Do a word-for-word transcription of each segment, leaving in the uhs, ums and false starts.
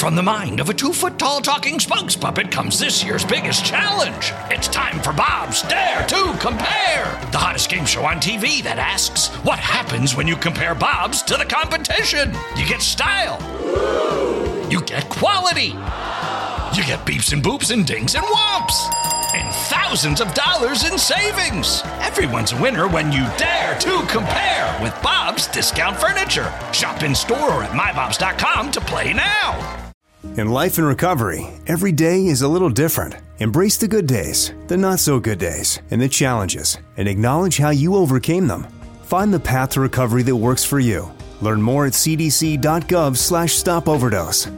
From the mind of a two-foot-tall talking spokes puppet comes this year's biggest challenge. It's time for Bob's Dare to Compare, the hottest game show on T V that asks, what happens when you compare Bobs to the competition? You get style. You get quality. You get beeps and boops and dings and whomps. And thousands of dollars in savings. Everyone's a winner when you dare to compare with Bob's Discount Furniture. Shop in store or at my bobs dot com to play now. In life and recovery, every day is a little different. Embrace the good days, the not so good days, and the challenges, and acknowledge how you overcame them. Find the path to recovery that works for you. Learn more at c d c dot gov slash stop overdose.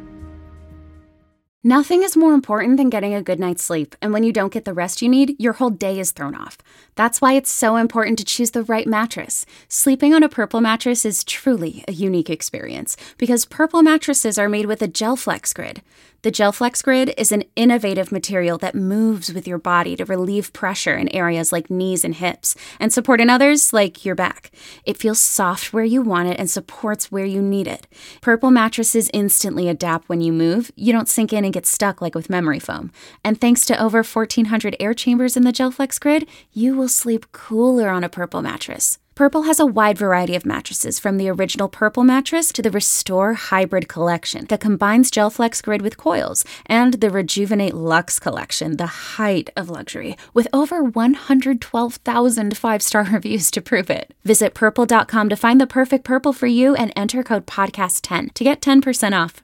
Nothing is more important than getting a good night's sleep, and when you don't get the rest you need, your whole day is thrown off. That's why it's so important to choose the right mattress. Sleeping on a Purple mattress is truly a unique experience, because Purple mattresses are made with a GelFlex Grid. The GelFlex Grid is an innovative material that moves with your body to relieve pressure in areas like knees and hips, and support in others like your back. It feels soft where you want it and supports where you need it. Purple mattresses instantly adapt when you move. You don't sink in and get stuck like with memory foam. And thanks to over fourteen hundred air chambers in the GelFlex Grid, you will sleep cooler on a Purple mattress. Purple has a wide variety of mattresses, from the original Purple mattress to the Restore Hybrid collection that combines GelFlex Grid with coils, and the Rejuvenate Luxe collection, the height of luxury, with over one hundred twelve thousand five-star reviews to prove it. Visit purple dot com to find the perfect Purple for you and enter code podcast ten to get ten percent off.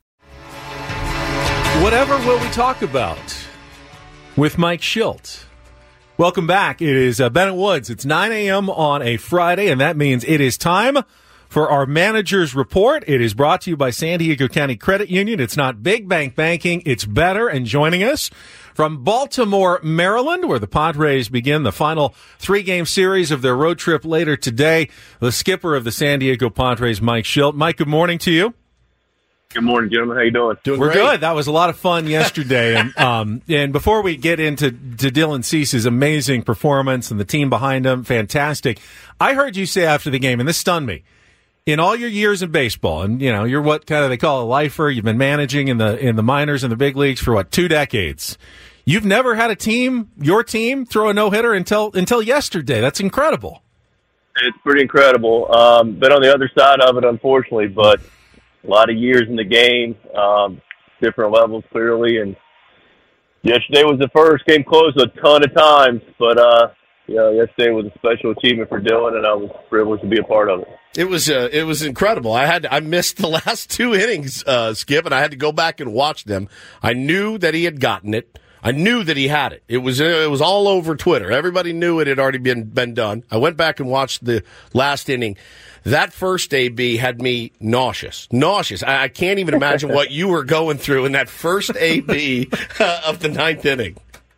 Whatever will we talk about with Mike Shildt? Welcome back. It is uh, Bennett Woods. It's nine a.m. on a Friday, and that means it is time for our manager's report. It is brought to you by San Diego County Credit Union. It's not big bank banking. It's better. And joining us from Baltimore, Maryland, where the Padres begin the final three-game series of their road trip later today, the skipper of the San Diego Padres, Mike Shildt. Mike, good morning to you. Good morning, gentlemen. How you doing? doing We're great. Good. That was a lot of fun yesterday. and um, and before we get into to Dylan Cease's amazing performance and the team behind him, fantastic. I heard you say after the game, and this stunned me, in all your years in baseball, and you know you're what kind of they call a lifer. You've been managing in the in the minors and the big leagues for what two decades. You've never had a team, your team, throw a no hitter until until yesterday. That's incredible. It's pretty incredible. Um, been on the other side of it, unfortunately, but. A lot of years in the game, um, different levels clearly, and yesterday was the first. Came close a ton of times, but uh, you know, yesterday was a special achievement for Dylan, and I was privileged to be a part of it. It was uh, it was incredible. I had I missed the last two innings, uh, Skip, and I had to go back and watch them. I knew that he had gotten it. I knew that he had it. It was it was all over Twitter. Everybody knew it had already been been done. I went back and watched the last inning. That first A B had me nauseous. Nauseous. I, I can't even imagine what you were going through in that first A B uh, of the ninth inning.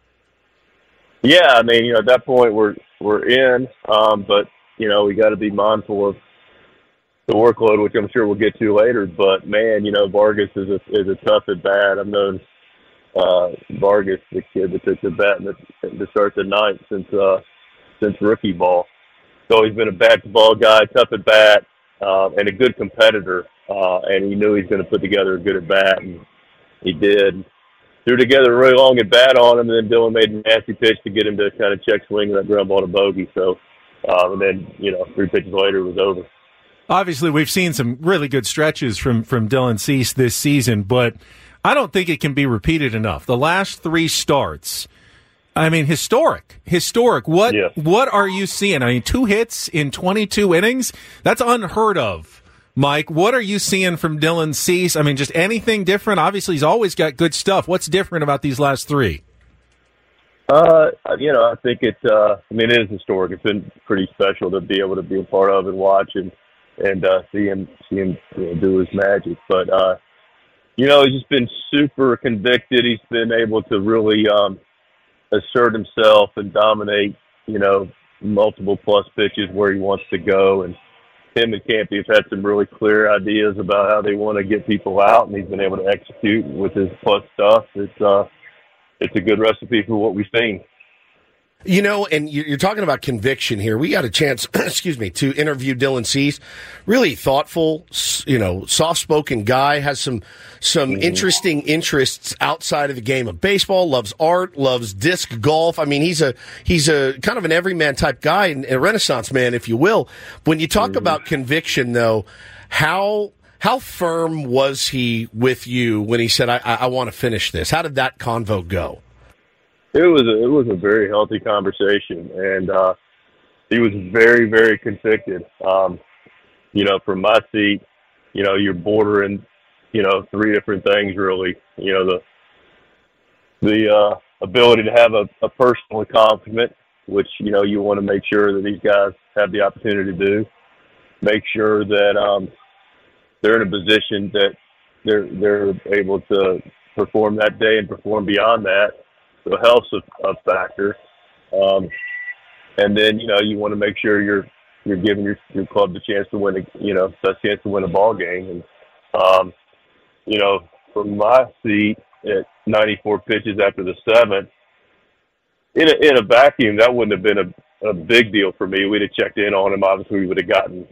Yeah, I mean, you know, at that point we're we're in, um, but you know, we got to be mindful of the workload, which I'm sure we'll get to later. But man, you know, Vargas is a is a tough at bat. I've known uh, Vargas, the kid that took the bat in the, to start the ninth since uh, since rookie ball. He's always been a bat-to-ball guy, tough at bat, uh, and a good competitor. Uh, and he knew he was going to put together a good at bat, and he did. Threw together a really long at bat on him, and then Dylan made a nasty pitch to get him to kind of check swing that ground ball to bogey. So, um, and then you know, three pitches later, it was over. Obviously, we've seen some really good stretches from from Dylan Cease this season, but I don't think it can be repeated enough. The last three starts. I mean, historic, historic. What yeah. what are you seeing? I mean, two hits in twenty-two innings? That's unheard of, Mike. What are you seeing from Dylan Cease? I mean, just anything different? Obviously, he's always got good stuff. What's different about these last three? Uh, you know, I think it's, uh, I mean, it is historic. It's been pretty special to be able to be a part of and watch and, and uh, see him, see him you know, do his magic. But, uh, you know, he's just been super convicted. He's been able to really, um, assert himself and dominate, you know, multiple plus pitches where he wants to go. And him and Campy have had some really clear ideas about how they want to get people out, and he's been able to execute with his plus stuff. It's uh, it's a good recipe for what we've seen. You know, and you're talking about conviction here. We got a chance, excuse me, to interview Dylan Cease. Really thoughtful, you know, soft-spoken guy, has some some mm-hmm. interesting interests outside of the game of baseball, loves art, loves disc golf. I mean, he's a he's a kind of an everyman type guy, and a Renaissance man, if you will. When you talk mm-hmm. about conviction, though, how how firm was he with you when he said, I, I, I want to finish this? How did that convo go? It was a, it was a very healthy conversation, and uh, he was very, very convicted. Um, you know, from my seat, you know, you're bordering, you know, three different things really. You know, the the uh, ability to have a, a personal accomplishment, which, you know, you want to make sure that these guys have the opportunity to do. Make sure that um, they're in a position that they're they're able to perform that day and perform beyond that. So health's a, a factor, um, and then you know you want to make sure you're you're giving your, your club the chance to win, a, you know, the chance to win a ball game. And um, you know, from my seat at ninety-four pitches after the seventh, in a, in a vacuum, that wouldn't have been a, a big deal for me. We'd have checked in on him. Obviously, we would have gotten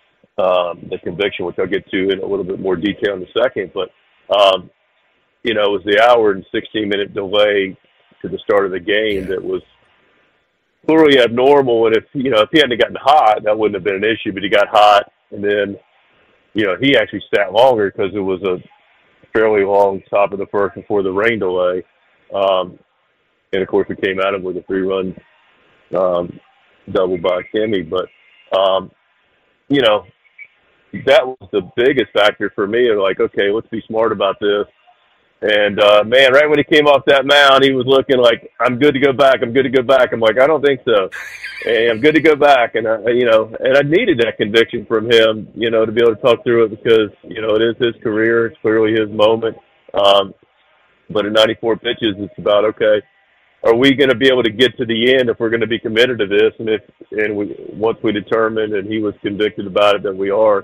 um, the conviction, which I'll get to in a little bit more detail in a second. But um, you know, it was the hour and sixteen minute delay to the start of the game that was clearly abnormal. And if, you know, if he hadn't gotten hot, that wouldn't have been an issue, but he got hot. And then, you know, he actually sat longer because it was a fairly long top of the first before the rain delay. Um, and of course we came at him with a three run, um, double by Kimmy. But, um, you know, that was the biggest factor for me. Like, okay, let's be smart about this. And, uh, man, right when he came off that mound, he was looking like, I'm good to go back. I'm good to go back. I'm like, I don't think so. And I'm good to go back. And, I, you know, and I needed that conviction from him, you know, to be able to talk through it because, you know, it is his career. It's clearly his moment. Um, but at ninety-four pitches, it's about, okay, are we going to be able to get to the end if we're going to be committed to this? And if, and we, once we determined and he was convicted about it, that we are,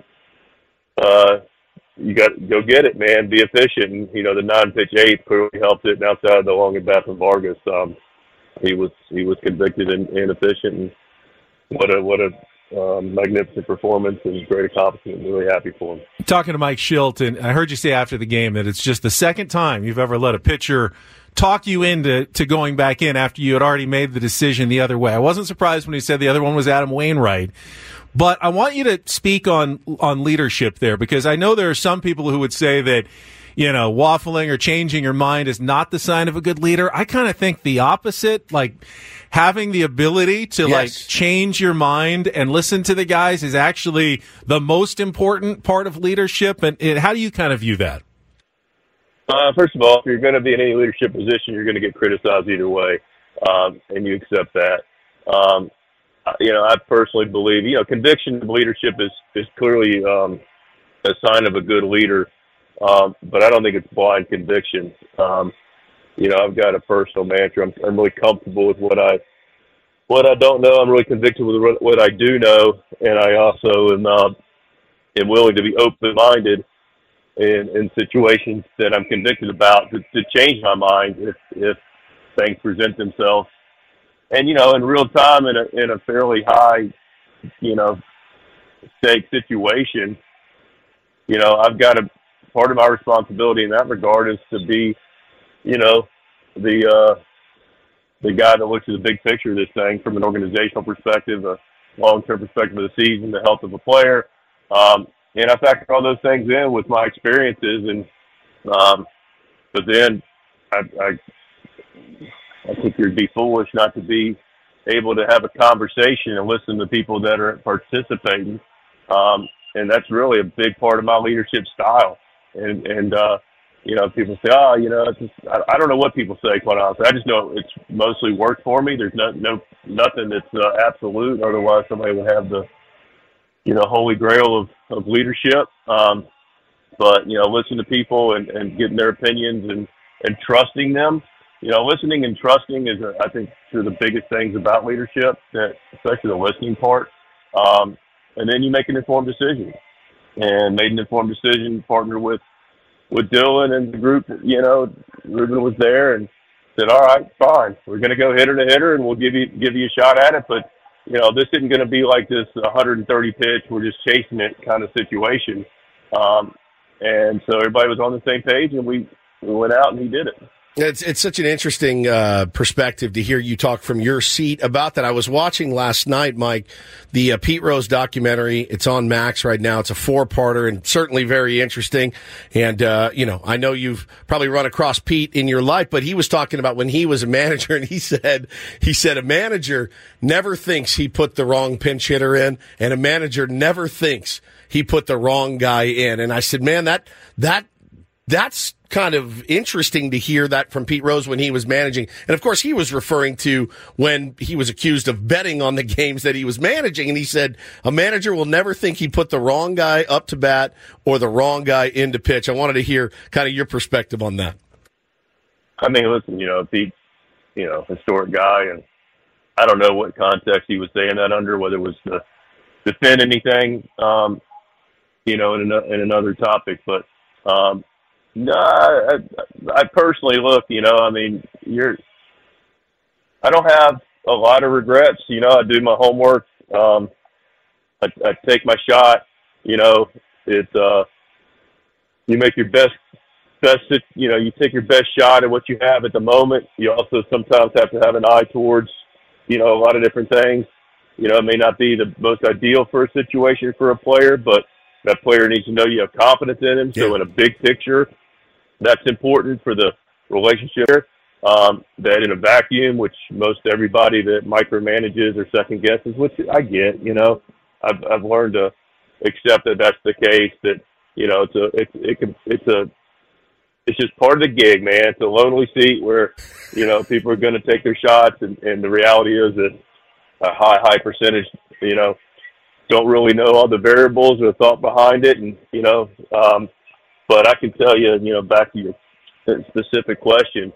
uh, you got to go get it, man. Be efficient. And, you know, the nine-pitch eighth clearly helped it. And outside the long at bat from Vargas, um, he was he was convicted and, and efficient. And what a what a um, magnificent performance and great accomplishment. I'm really happy for him. Talking to Mike Shildt, and I heard you say after the game that it's just the second time you've ever let a pitcher talk you into to going back in after you had already made the decision the other way. I wasn't surprised when he said the other one was Adam Wainwright. But I want you to speak on on leadership there, because I know there are some people who would say that, you know, waffling or changing your mind is not the sign of a good leader. I kind of think the opposite, like having the ability to yes. like change your mind and listen to the guys is actually the most important part of leadership. And, and how do you kind of view that? Uh, first of all, if you're going to be in any leadership position, you're going to get criticized either way, um, and you accept that. Um, You know, I personally believe, you know, conviction of leadership is, is clearly um, a sign of a good leader, um, but I don't think it's blind conviction. Um, you know, I've got a personal mantra. I'm, I'm really comfortable with what I what I don't know. I'm really convicted with what I do know, and I also am, uh, am willing to be open-minded in, in situations that I'm convicted about to, to change my mind if, if things present themselves. And, you know, in real time, in a in a fairly high, you know, stake situation, you know, I've got a part of my responsibility in that regard is to be, you know, the uh, the guy that looks at the big picture of this thing from an organizational perspective, a long-term perspective of the season, the health of a player. Um, and I factor all those things in with my experiences. And um, but then I, I I think you'd be foolish not to be able to have a conversation and listen to people that are participating. Um, and that's really a big part of my leadership style. And, and uh, you know, people say, oh, you know, it's just, I, I don't know what people say, quite honestly. I just know it's mostly worked for me. There's no, no nothing that's uh, absolute. Otherwise, somebody would have the, you know, holy grail of, of leadership. Um, but, you know, listen to people and, and getting their opinions and, and trusting them. You know, listening and trusting is, I think, two of the biggest things about leadership, that, especially the listening part. Um, and then you make an informed decision. And made an informed decision, partnered with, with Dylan and the group. You know, Ruben was there, and said, all right, fine. We're going to go hitter to hitter, and we'll give you give you a shot at it. But, you know, this isn't going to be like this one hundred thirty pitch, we're just chasing it kind of situation. Um, and so everybody was on the same page, and we, we went out and he did it. It's it's such an interesting uh, perspective to hear you talk from your seat about that. I was watching last night, Mike, the uh, Pete Rose documentary. It's on Max right now. It's a four-parter and certainly very interesting. And, uh, you know, I know you've probably run across Pete in your life, but he was talking about when he was a manager, and he said, he said a manager never thinks he put the wrong pinch hitter in, and a manager never thinks he put the wrong guy in. And I said, man, that that that's kind of interesting to hear that from Pete Rose when he was managing. And, of course, he was referring to when he was accused of betting on the games that he was managing. And he said a manager will never think he put the wrong guy up to bat or the wrong guy into pitch. I wanted to hear kind of your perspective on that. I mean, listen, you know, Pete's, you know, historic guy, and I don't know what context he was saying that under, whether it was to defend anything, um, you know, in, an, in another topic. But, um, no, I, I personally look, you know, I mean, you're, I don't have a lot of regrets. You know, I do my homework. Um, I, I take my shot, you know, it's, uh, you make your best, best, you know, you take your best shot at what you have at the moment. You also sometimes have to have an eye towards, you know, a lot of different things. You know, it may not be the most ideal for a situation for a player, but that player needs to know you have confidence in him. So yeah. in a big picture, that's important for the relationship. Um, that in a vacuum, which most everybody that micromanages or second guesses, which I get, you know, I've I've learned to accept that that's the case. That, you know, it's a it's it can it's a it's just part of the gig, man. It's a lonely seat where, you know, people are going to take their shots, and, and the reality is that a high high percentage, you know, don't really know all the variables or the thought behind it, and you know. Um, But I can tell you, you know, back to your specific question,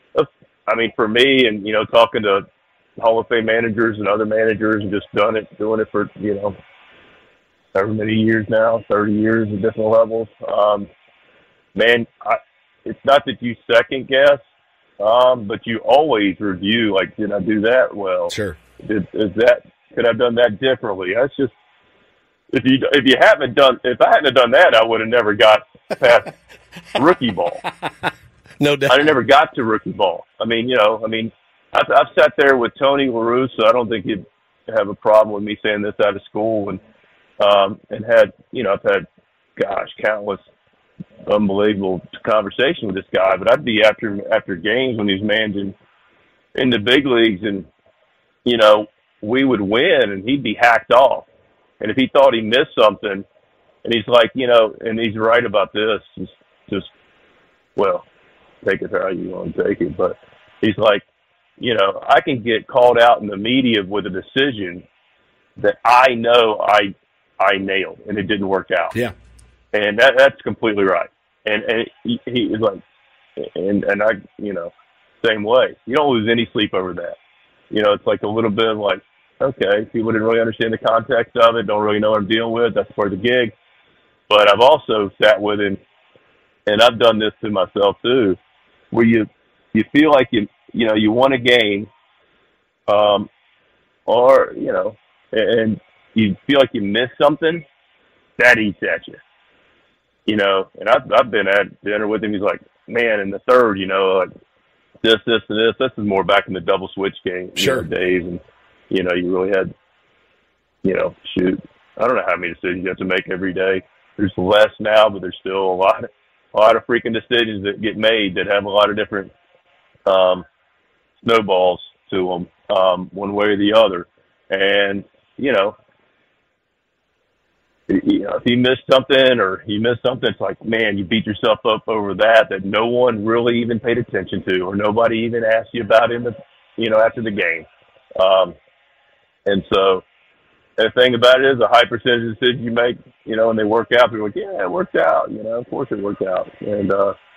I mean, for me and, you know, talking to Hall of Fame managers and other managers and just done it, doing it for, you know, however many years now, thirty years at different levels. Um, man, I, it's not that you second guess, um, but you always review, like, did I do that well? Sure. Did, is that, could I have done that differently? That's just, if you, if you haven't done, if I hadn't have done that, I would have never got past rookie ball. No doubt. I never got to rookie ball. I mean, you know, I mean, I've, I've sat there with Tony La Russa, so I don't think he'd have a problem with me saying this out of school, and um, and had, you know, I've had, gosh, countless unbelievable conversation with this guy. But I'd be after after games when he's managing in the big leagues, and you know, we would win, and he'd be hacked off. And if he thought he missed something, and he's like, you know, and he's right about this, just, just well, take it how you want to take it. But he's like, you know, I can get called out in the media with a decision that I know I I nailed, and it didn't work out. Yeah. And that that's completely right. And and he, he is like, and, and I, you know, same way. You don't lose any sleep over that. You know, it's like a little bit of like, okay, people didn't really understand the context of it, don't really know what I'm dealing with. That's part of the gig. But I've also sat with him, and I've done this to myself too, where you you feel like you you know you won a game, um, or you know, and you feel like you missed something, that eats at you. You know, and I've I've been at dinner with him. He's like, man, in the third, you know, like this, this, and this. This is more back in the double switch game sure. you know, days, and you know, you really had, you know, shoot, I don't know how many decisions you have to make every day. There's less now, but there's still a lot, a lot of freaking decisions that get made that have a lot of different um, snowballs to them, um, one way or the other. And you know, you know, if you missed something or you missed something, it's like, man, you beat yourself up over that that no one really even paid attention to, or nobody even asked you about in the, you know, after the game. Um, and so. And the thing about it is, a high percentage of decisions you make, you know, and they work out, people are like, yeah, it worked out. You know, of course it worked out. And uh,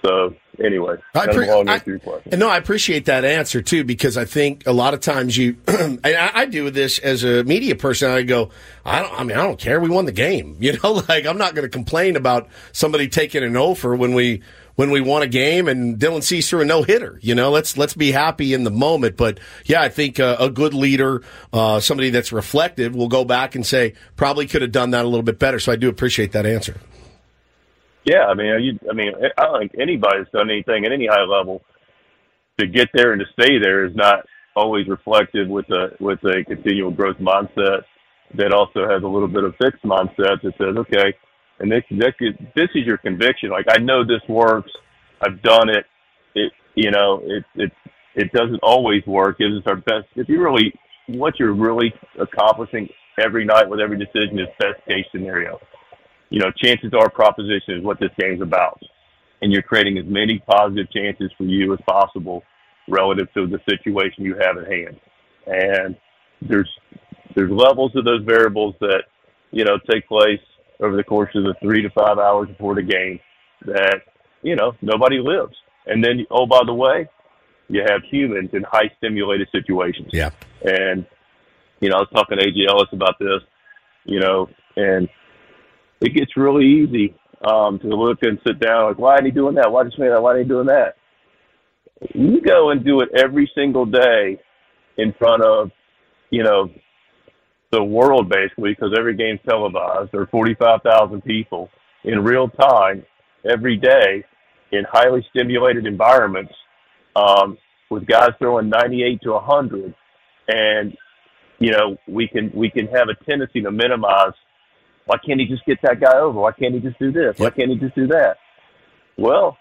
So anyway, I, pre- long I, no, I appreciate that answer too, because I think a lot of times you, and I, I do this as a media person. I go, I don't, I mean, I don't care. We won the game, you know. Like I'm not going to complain about somebody taking an offer when we when we won a game and Dylan Cease threw a no hitter. You know, let's let's be happy in the moment. But yeah, I think uh, a good leader, uh, somebody that's reflective, will go back and say probably could have done that a little bit better. So I do appreciate that answer. Yeah, I mean, you, I mean, I don't think anybody that's done anything at any high level to get there and to stay there is not always reflective with a with a continual growth mindset that also has a little bit of fixed mindset that says, okay, and this this this is your conviction. Like, I know this works. I've done it. It you know it it it doesn't always work. It is our best. If you really what you're really accomplishing every night with every decision is best case scenario. You know, chances are proposition is what this game's about. And you're creating as many positive chances for you as possible relative to the situation you have at hand. And there's there's levels of those variables that, you know, take place over the course of the three to five hours before the game that, you know, nobody lives. And then, oh, by the way, you have humans in high stimulated situations. Yeah. And, you know, I was talking to A J Ellis about this, you know, and it gets really easy um, to look and sit down like, why ain't he doing that? Why just made that? Why ain't he doing that? You go and do it every single day in front of, you know, the world basically, because every game's televised. There are forty-five thousand people in real time every day in highly stimulated environments um, with guys throwing ninety-eight to one hundred. And, you know, we can we can have a tendency to minimize. Why can't he just get that guy over? Why can't he just do this? Why can't he just do that? Well,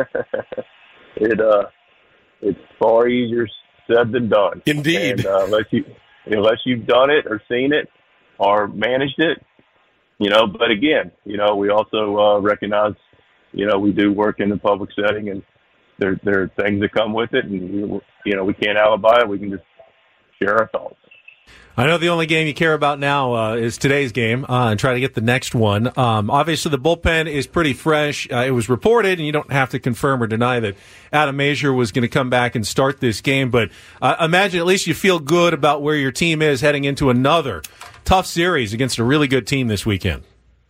it uh, it's far easier said than done. Indeed. And, uh, unless you unless you've done it or seen it or managed it, you know. But again, you know, we also uh, recognize, you know, we do work in the public setting, and there there are things that come with it, and we, you know, we can't alibi it. We can just share our thoughts. I know the only game you care about now uh, is today's game uh, and try to get the next one. Um, obviously, the bullpen is pretty fresh. Uh, it was reported, and you don't have to confirm or deny that Adam Mazur was going to come back and start this game. But uh, imagine at least you feel good about where your team is heading into another tough series against a really good team this weekend.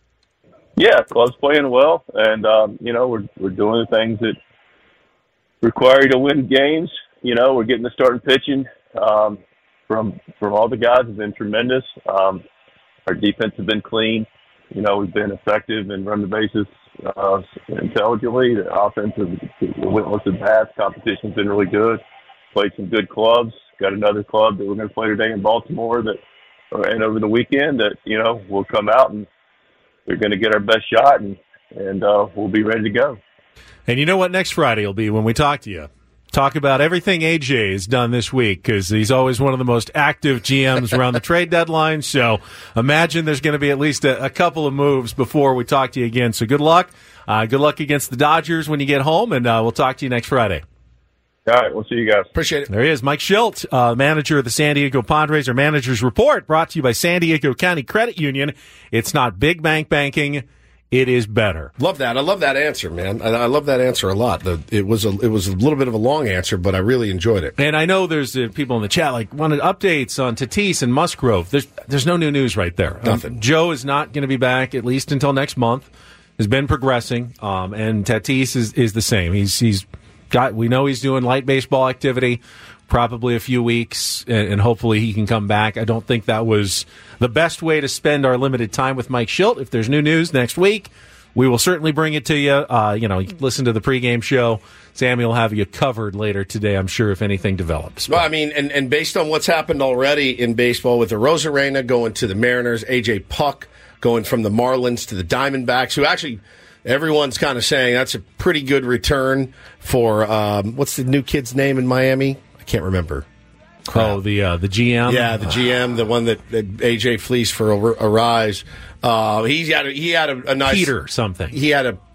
Yeah, club's playing well, and um, you know we're we're doing the things that require you to win games. You know, we're getting the starting pitching. Um, From from all the guys have been tremendous. Um, our defense has been clean. You know, we've been effective and run the bases uh, intelligently. The offensive, the witless and pass competition's been really good. Played some good clubs. Got another club that we're going to play today in Baltimore that, and over the weekend that, you know, we'll come out and we're going to get our best shot and, and uh, we'll be ready to go. And you know what next Friday will be when we talk to you? Talk about everything A J has done this week, because he's always one of the most active G Ms around the trade deadline. So imagine there's going to be at least a, a couple of moves before we talk to you again. So good luck. Uh, good luck against the Dodgers when you get home, and uh, we'll talk to you next Friday. All right, we'll see you guys. Appreciate it. There he is, Mike Shildt, uh, manager of the San Diego Padres. Our manager's report brought to you by San Diego County Credit Union. It's not big bank banking. It is better. Love that. I love that answer, man. I, I love that answer a lot. The, it was a it was a little bit of a long answer, but I really enjoyed it. And I know there's uh, people in the chat like wanted updates on Tatis and Musgrove. There's there's no new news right there. Nothing. Um, Joe is not going to be back at least until next month. Has been progressing, um, and Tatis is, is the same. He's he's got. We know he's doing light baseball activity. Probably a few weeks, and, and hopefully he can come back. I don't think that was the best way to spend our limited time with Mike Shildt. If there's new news next week, we will certainly bring it to you. Uh, you know, listen to the pregame show. Sammy will have you covered later today, I'm sure, if anything develops. Well, I mean, and, and based on what's happened already in baseball with the Rosarena going to the Mariners, A J Puck going from the Marlins to the Diamondbacks, who actually everyone's kind of saying that's a pretty good return for, um, what's the new kid's name in Miami? Can't remember. Oh, the uh, the G M. Yeah, the G M, the one that, that A J fleeced for a, a rise. Uh, he had a, he had a, a nice Peter something. He had a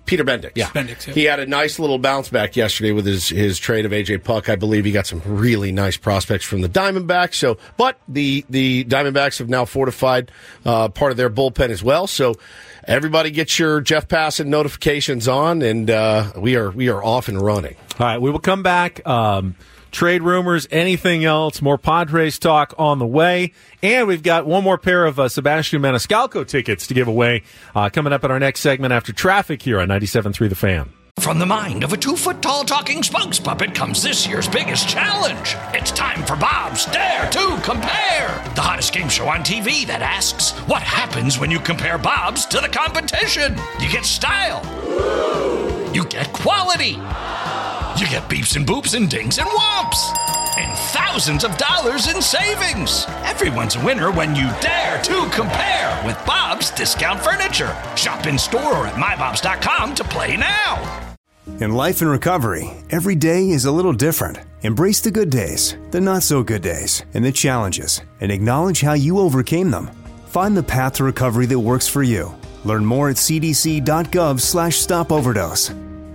Peter Bendix. Yeah. Bendix, yeah. He had a nice little bounce back yesterday with his, his trade of A J Puck. I believe he got some really nice prospects from the Diamondbacks. So, but the, the Diamondbacks have now fortified uh, part of their bullpen as well. So everybody get your Jeff Passan notifications on, and uh, we are we are off and running. All right, we will come back. Um, trade rumors, anything else, more Padres talk on the way. And we've got one more pair of uh, Sebastian Maniscalco tickets to give away uh, coming up in our next segment after traffic here on ninety-seven point three The Fan. From the mind of a two-foot-tall talking spokes puppet comes this year's biggest challenge. It's time for Bob's Dare to Compare, the hottest game show on T V that asks, what happens when you compare Bob's to the competition? You get style. You get quality. You get beeps and boops and dings and whomps. And thousands of dollars in savings. Everyone's a winner when you dare to compare with Bob's Discount Furniture. Shop in store or at my bobs dot com to play now. In life and recovery, every day is a little different. Embrace the good days, the not so good days, and the challenges, and acknowledge how you overcame them. Find the path to recovery that works for you. Learn more at c d c dot gov slash stop overdose.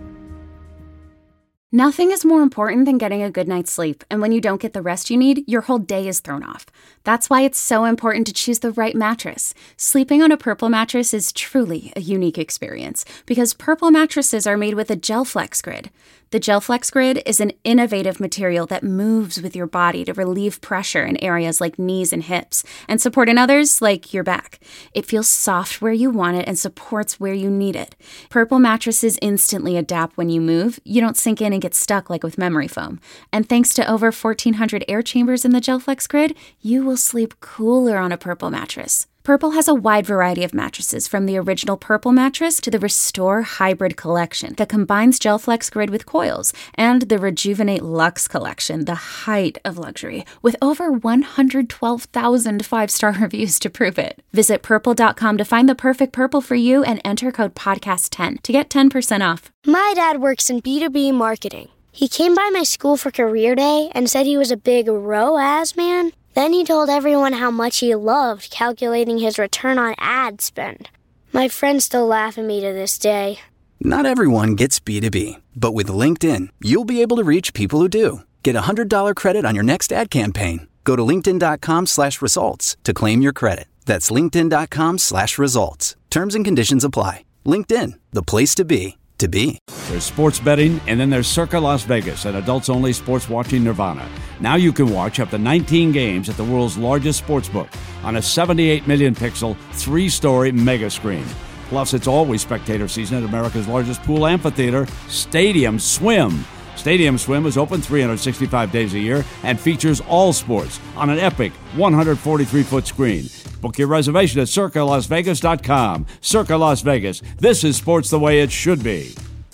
Nothing is more important than getting a good night's sleep, and when you don't get the rest you need, your whole day is thrown off. That's why it's so important to choose the right mattress. Sleeping on a Purple mattress is truly a unique experience, because Purple mattresses are made with a GelFlex Grid. The GelFlex Grid is an innovative material that moves with your body to relieve pressure in areas like knees and hips, and support in others like your back. It feels soft where you want it and supports where you need it. Purple mattresses instantly adapt when you move. You don't sink in and get stuck like with memory foam. And thanks to over fourteen hundred air chambers in the GelFlex Grid, you will sleep cooler on a Purple mattress. Purple has a wide variety of mattresses, from the original Purple mattress to the Restore Hybrid collection that combines GelFlex Grid with coils, and the Rejuvenate Luxe collection, the height of luxury, with over one hundred twelve thousand five-star reviews to prove it. Visit purple dot com to find the perfect Purple for you and enter code podcast ten to get ten percent off. My dad works in B two B marketing. He came by my school for career day and said he was a big R O A S man. Then he told everyone how much he loved calculating his return on ad spend. My friends still laugh at me to this day. Not everyone gets B two B, but with LinkedIn, you'll be able to reach people who do. Get a one hundred dollars credit on your next ad campaign. Go to linkedin dot com slash results to claim your credit. That's linkedin dot com slash results. Terms and conditions apply. LinkedIn, the place to be, to be. There's sports betting, and then there's Circa Las Vegas, an adults-only sports watching nirvana. Now you can watch up to nineteen games at the world's largest sportsbook on a seventy-eight million pixel, three-story mega screen. Plus, it's always spectator season at America's largest pool amphitheater, Stadium Swim. Stadium Swim is open three hundred sixty-five days a year and features all sports on an epic one hundred forty-three foot screen. Book your reservation at circa las vegas dot com. Circa Las Vegas. This is sports the way it should be.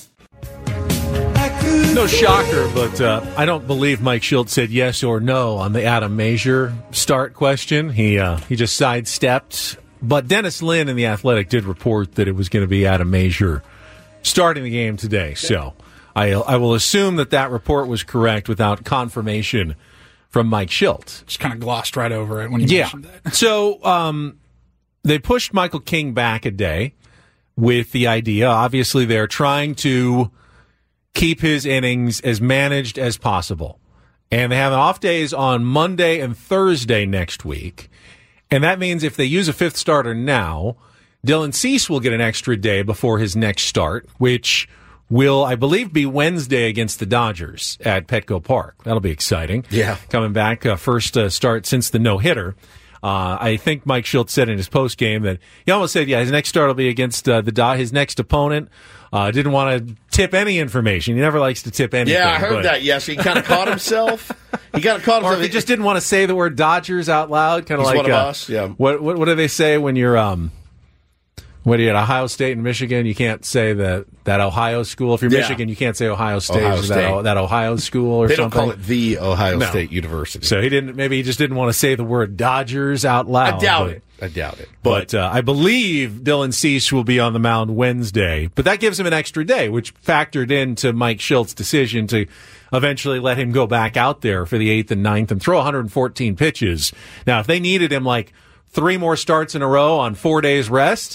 No shocker, but uh, I don't believe Mike Shildt said yes or no on the Adam Masier start question. He uh, he just sidestepped. But Dennis Lin in The Athletic did report that it was going to be Adam Masier starting the game today. So I, I will assume that that report was correct without confirmation from Mike Shildt. Just kind of glossed right over it when you yeah. mentioned that. So um, they pushed Michael King back a day with the idea. Obviously, they're trying to keep his innings as managed as possible. And they have off days on Monday and Thursday next week. And that means if they use a fifth starter now, Dylan Cease will get an extra day before his next start, which will, I believe, be Wednesday against the Dodgers at Petco Park. That'll be exciting. Yeah. Coming back, uh, first uh, start since the no-hitter. Uh, I think Mike Shildt said in his postgame that he almost said, yeah, his next start will be against uh, the Do- his next opponent. Uh, didn't want to tip any information. He never likes to tip anything. Yeah, I heard but. that. Yes, he kind of caught himself. He kind of caught himself. Or if he just didn't want to say the word Dodgers out loud, kind of like one of uh, us. Yeah. What, what what do they say when you're um when you're at Ohio State and Michigan? You can't say that that Ohio school. If you're Yeah. Michigan, you can't say Ohio State. Ohio or State. That, that Ohio school or They something. don't call it the Ohio No. State University. So he didn't. Maybe he just didn't want to say the word Dodgers out loud. I doubt but, it. I doubt it. But, uh, I believe Dylan Cease will be on the mound Wednesday. But that gives him an extra day, which factored into Mike Shildt's decision to eventually let him go back out there for the eighth and ninth and throw one hundred fourteen pitches. Now, if they needed him like three more starts in a row on four days rest,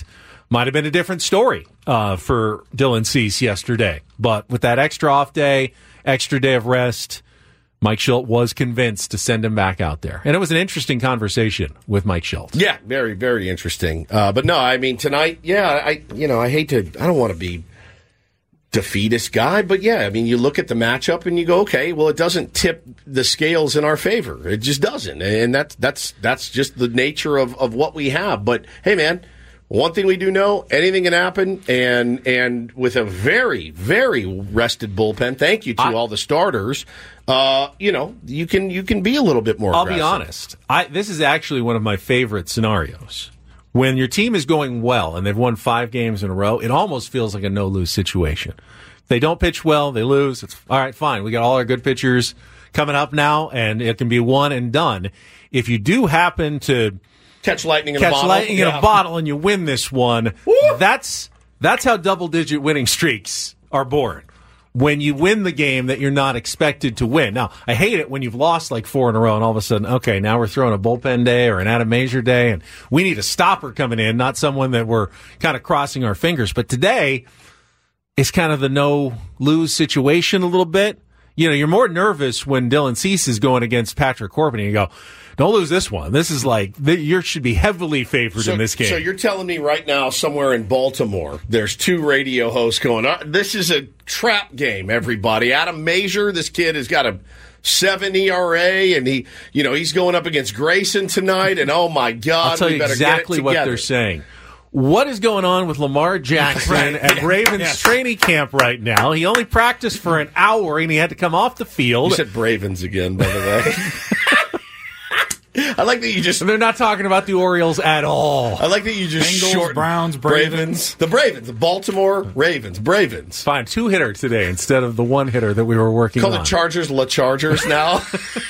might have been a different story uh, for Dylan Cease yesterday. But with that extra off day, extra day of rest, Mike Shildt was convinced to send him back out there. And it was an interesting conversation with Mike Shildt. Yeah, very, very interesting. Uh, but no, I mean, tonight, yeah, I you know, I hate to, I don't want to be defeatist guy, but yeah, I mean, you look at the matchup and you go, okay, well, it doesn't tip the scales in our favor. It just doesn't. And that's that's that's just the nature of, of what we have. But hey, man, one thing we do know, anything can happen, and and with a very, very rested bullpen, thank you to I, all the starters, uh, you know, you can you can be a little bit more I'll aggressive. be honest. I, this is actually one of my favorite scenarios. When your team is going well and they've won five games in a row, it almost feels like a no-lose situation. If they don't pitch well, they lose. It's all right, fine. We got all our good pitchers coming up now, and it can be one and done. If you do happen to catch lightning in catch a bottle, lightning yeah. in a bottle, and you win this one, Woo! that's that's how double-digit winning streaks are born. When you win the game that you're not expected to win. Now, I hate it when you've lost like four in a row and all of a sudden, okay, now we're throwing a bullpen day or an Adam Mazur day and we need a stopper coming in, not someone that we're kind of crossing our fingers. But today, it's kind of the no-lose situation a little bit. You know, you're more nervous when Dylan Cease is going against Patrick Corbin and you go, don't lose this one. This is like, you should be heavily favored so, in this game. So you're telling me right now somewhere in Baltimore, there's two radio hosts going, uh, this is a trap game, everybody. Adam Mazur, this kid has got a seven E R A, and he, you know, he's going up against Grayson tonight, and oh my God, I'll tell we you better exactly get it what together. they're saying. What is going on with Lamar Jackson right. at yeah. Ravens yes. training camp right now? He only practiced for an hour and he had to come off the field. You said Bravens again, by the way. I like that you just... They're not talking about the Orioles at all. I like that you just Bengals, short Browns, Bravens. Bravens. The Bravens. The Baltimore Ravens. Bravens. Fine, two hitter today instead of the one hitter that we were working Call on. the Chargers La Chargers now.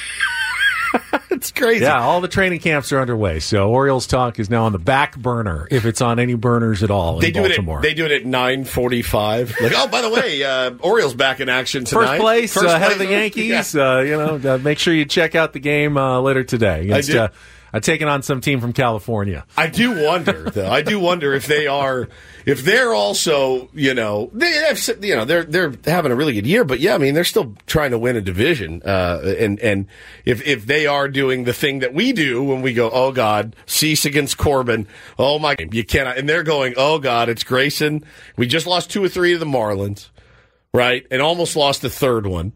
It's crazy. Yeah, all the training camps are underway. So Orioles talk is now on the back burner, if it's on any burners at all in they do Baltimore. It at, they do it at nine forty-five. Like, oh, by the way, uh, Orioles back in action tonight. First place, First uh, ahead place. of the Yankees. Yeah. Uh, you know, uh, make sure you check out the game uh, later today against. I do. Uh, Uh, taking on some team from California. I do wonder, though. I do wonder if they are, if they're also, you know, they have, you know, they're they're having a really good year, but yeah, I mean, they're still trying to win a division, uh, and and if if they are doing the thing that we do when we go, oh God, Cease against Corbin, oh my, you cannot, and they're going, oh God, it's Grayson. We just lost two or three to the Marlins, right, and almost lost the third one.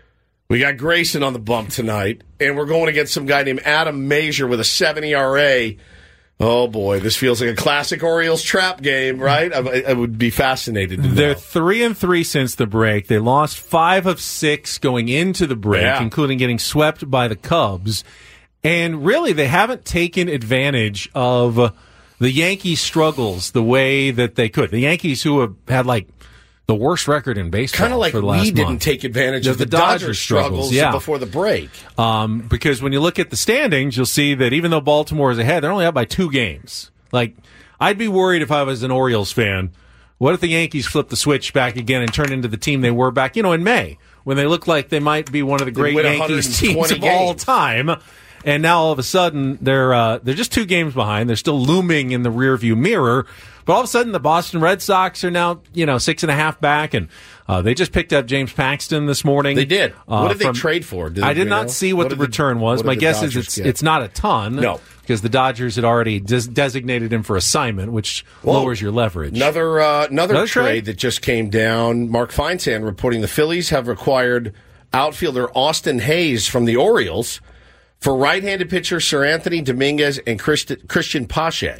We got Grayson on the bump tonight, and we're going against some guy named Adam Mazur with a seven E R A. Oh, boy, this feels like a classic Orioles trap game, right? I, I would be fascinated to know. They're three and three since the break. They lost five of six going into the break, yeah. including getting swept by the Cubs. And really, they haven't taken advantage of the Yankees' struggles the way that they could. The Yankees, who have had, like, the worst record in baseball kind of like for the last we didn't month. take advantage of the, the, the Dodgers, Dodgers struggles, struggles yeah. before the break. Um, because when you look at the standings, you'll see that even though Baltimore is ahead, they're only up by two games. Like, I'd be worried if I was an Orioles fan. What if the Yankees flip the switch back again and turn into the team they were back, you know, in May, when they looked like they might be one of the great Yankees teams of all time. And now all of a sudden they're uh, they're just two games behind. They're still looming in the rearview mirror. But all of a sudden the Boston Red Sox are now, you know, six and a half back, and uh, they just picked up James Paxton this morning. They did. Uh, what did from, they trade for? Did I did not know? see what, what the did return the, was. My guess Dodgers is it's get? it's not a ton. No. Because the Dodgers had already des- designated him for assignment, which Whoa. lowers your leverage. Another uh, another, another trade, trade that just came down. Mark Feinsand reporting the Phillies have acquired outfielder Austin Hayes from the Orioles for right-handed pitcher Sir Anthony Dominguez and Christ- Christian Pache.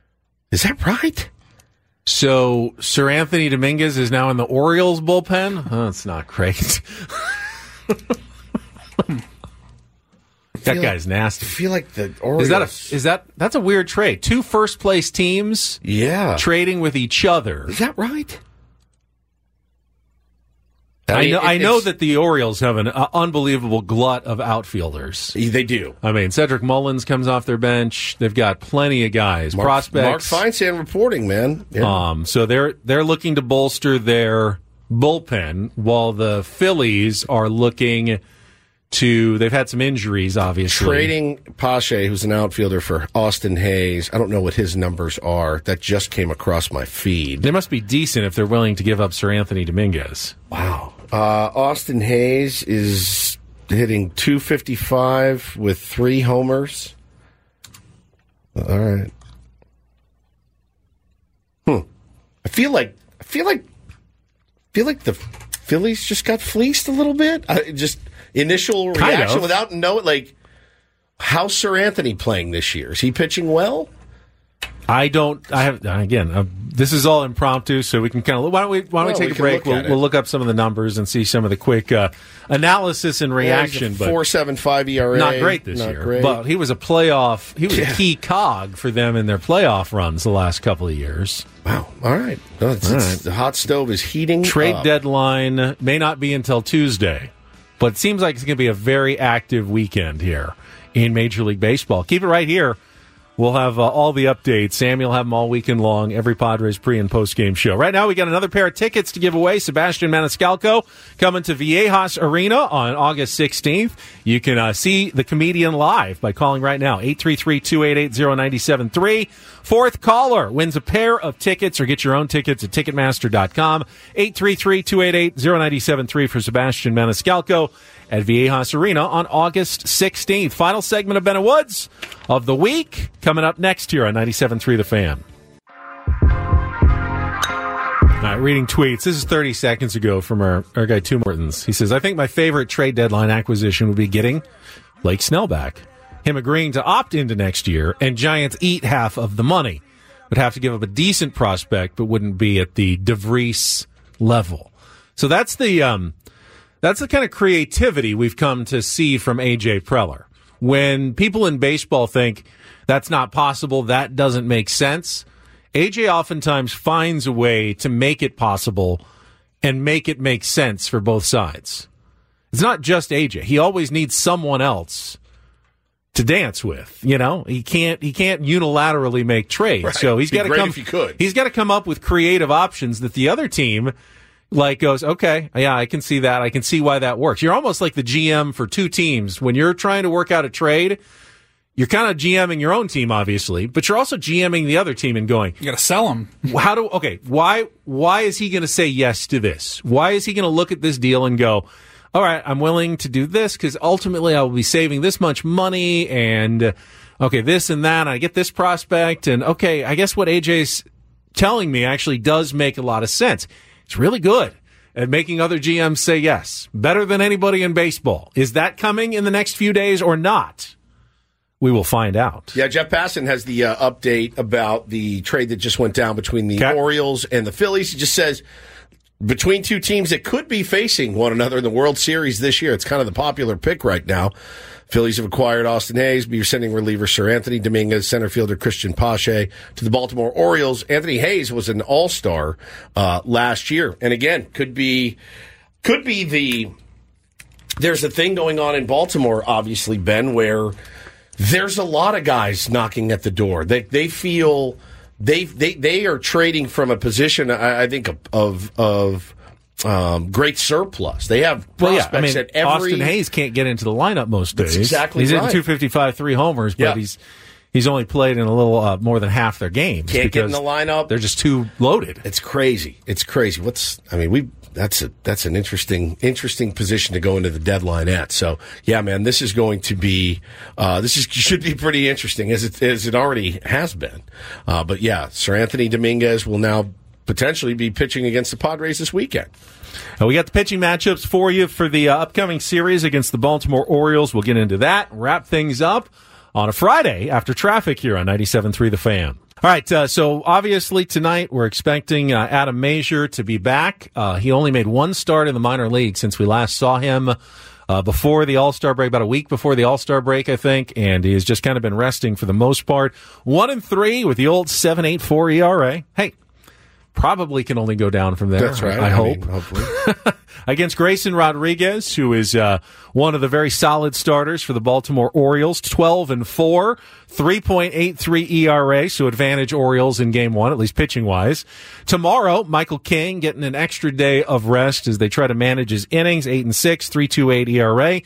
Is that right? So Sir Anthony Dominguez is now in the Orioles bullpen? Oh, that's not great. That guy's like, nasty. I feel like the Orioles... Is that a, is that that's a weird trade? Two first place teams, yeah, trading with each other. Is that right? I, I mean, know. it, I know that the Orioles have an uh, unbelievable glut of outfielders. They do. I mean, Cedric Mullins comes off their bench. They've got plenty of guys, Mark, prospects. Mark Feinsand reporting, man. Yeah. Um, so they're they're looking to bolster their bullpen, while the Phillies are looking to, they've had some injuries, obviously. Trading Pache, who's an outfielder, for Austin Hayes. I don't know what his numbers are. That just came across my feed. They must be decent if they're willing to give up Sir Anthony Dominguez. Wow. Uh, Austin Hayes is hitting two fifty-five with three homers. All right. Hmm. I feel like I feel like I feel like the Phillies just got fleeced a little bit. I, just initial Kind reaction of. without knowing, like, how's Sir Anthony playing this year? Is he pitching well? I don't. I have again. Uh, this is all impromptu, so we can kind of. Why don't we? Why don't Well, we take we a can break? look We'll, at it. we'll look up some of the numbers and see some of the quick uh, analysis and reaction. Yeah, four seven five E R A. Not great this Not year, great. but he was a playoff. He was Yeah. a key cog for them in their playoff runs the last couple of years. Wow. All right. No, it's, All it's- right. The hot stove is heating. Trade up. deadline may not be until Tuesday, but it seems like it's going to be a very active weekend here in Major League Baseball. Keep it right here. We'll have uh, all the updates. Sammy will have them all weekend long, every Padres pre- and post-game show. Right now, we got another pair of tickets to give away. Sebastian Maniscalco coming to Viejas Arena on August sixteenth. You can uh, see the comedian live by calling right now, eight three three, two eight eight, zero nine seven three. Fourth caller wins a pair of tickets, or get your own tickets at Ticketmaster dot com. eight three three, two eight eight, zero nine seven three for Sebastian Maniscalco at Viejas Arena on August sixteenth. Final segment of Bennett Woods of the week coming up next here on ninety-seven point three The Fan. All right, reading tweets. This is thirty seconds ago from our, our guy, Two Mortons. He says, I think my favorite trade deadline acquisition would be getting Blake Snell back. Him agreeing to opt into next year, and Giants eat half of the money. Would have to give up a decent prospect, but wouldn't be at the DeVries level. So that's the um, that's the kind of creativity we've come to see from A J Preller. When people in baseball think that's not possible, that doesn't make sense, A J oftentimes finds a way to make it possible and make it make sense for both sides. It's not just A J. He always needs someone else to dance with. You know, he can't he can't unilaterally make trades. Right. So he's Be got to great come. if he could. He's got to come up with creative options that the other team like goes, okay, yeah, I can see that. I can see why that works. You're almost like the G M for two teams when you're trying to work out a trade. You're kind of GMing your own team, obviously, but you're also GMing the other team and going, You got to sell him. how do, okay, why, why is he going to say yes to this? Why is he going to look at this deal and go, all right, I'm willing to do this because ultimately I will be saving this much money and, uh, okay, this and that, and I get this prospect, and okay, I guess what A J's telling me actually does make a lot of sense. It's really good at making other G Ms say yes. Better than anybody in baseball. Is that coming in the next few days or not? We will find out. Yeah, Jeff Passan has the uh, update about the trade that just went down between the Okay. Orioles and the Phillies. He just says between two teams that could be facing one another in the World Series this year, it's kind of the popular pick right now. Phillies have acquired Austin Hayes, but you're sending reliever Sir Anthony Dominguez, center fielder Christian Pache to the Baltimore Orioles. Anthony Hayes was an all-star uh, last year, and again, could be could be the. There's a thing going on in Baltimore, obviously, Ben, where there's a lot of guys knocking at the door. They they feel they they they are trading from a position, I, I think, of of. of Um, great surplus. They have Well, prospects yeah, I mean, at every. Austin Hayes can't get into the lineup most That's days. exactly he's right. hitting two fifty-five, three homers, but Yeah. he's he's only played in a little uh, more than half their games. Can't get in because the lineup. They're just too loaded. It's crazy. It's crazy. What's I mean, we that's a that's an interesting interesting position to go into the deadline at. So yeah, man, this is going to be uh, this is should be pretty interesting as it as it already has been. Uh, but yeah, Sir Anthony Dominguez will now potentially be pitching against the Padres this weekend. Uh, we got the pitching matchups for you for the uh, upcoming series against the Baltimore Orioles. We'll get into that, wrap things up on a Friday after traffic here on ninety-seven point three The Fan. All right, uh, so obviously tonight we're expecting uh, Adam Mazur to be back. Uh, he only made one start in the minor league since we last saw him uh, before the All-Star break, about a week before the All-Star break, I think, and he's just kind of been resting for the most part. One and three with the old seven point eight four E R A. Hey, probably can only go down from there. That's right. I, I, I hope. mean, hopefully. Against Grayson Rodriguez, who is uh, one of the very solid starters for the Baltimore Orioles, twelve and four, three point eight three E R A, so advantage Orioles in game one, at least pitching-wise. Tomorrow, Michael King getting an extra day of rest as they try to manage his innings, eight and six, three point two eight E R A.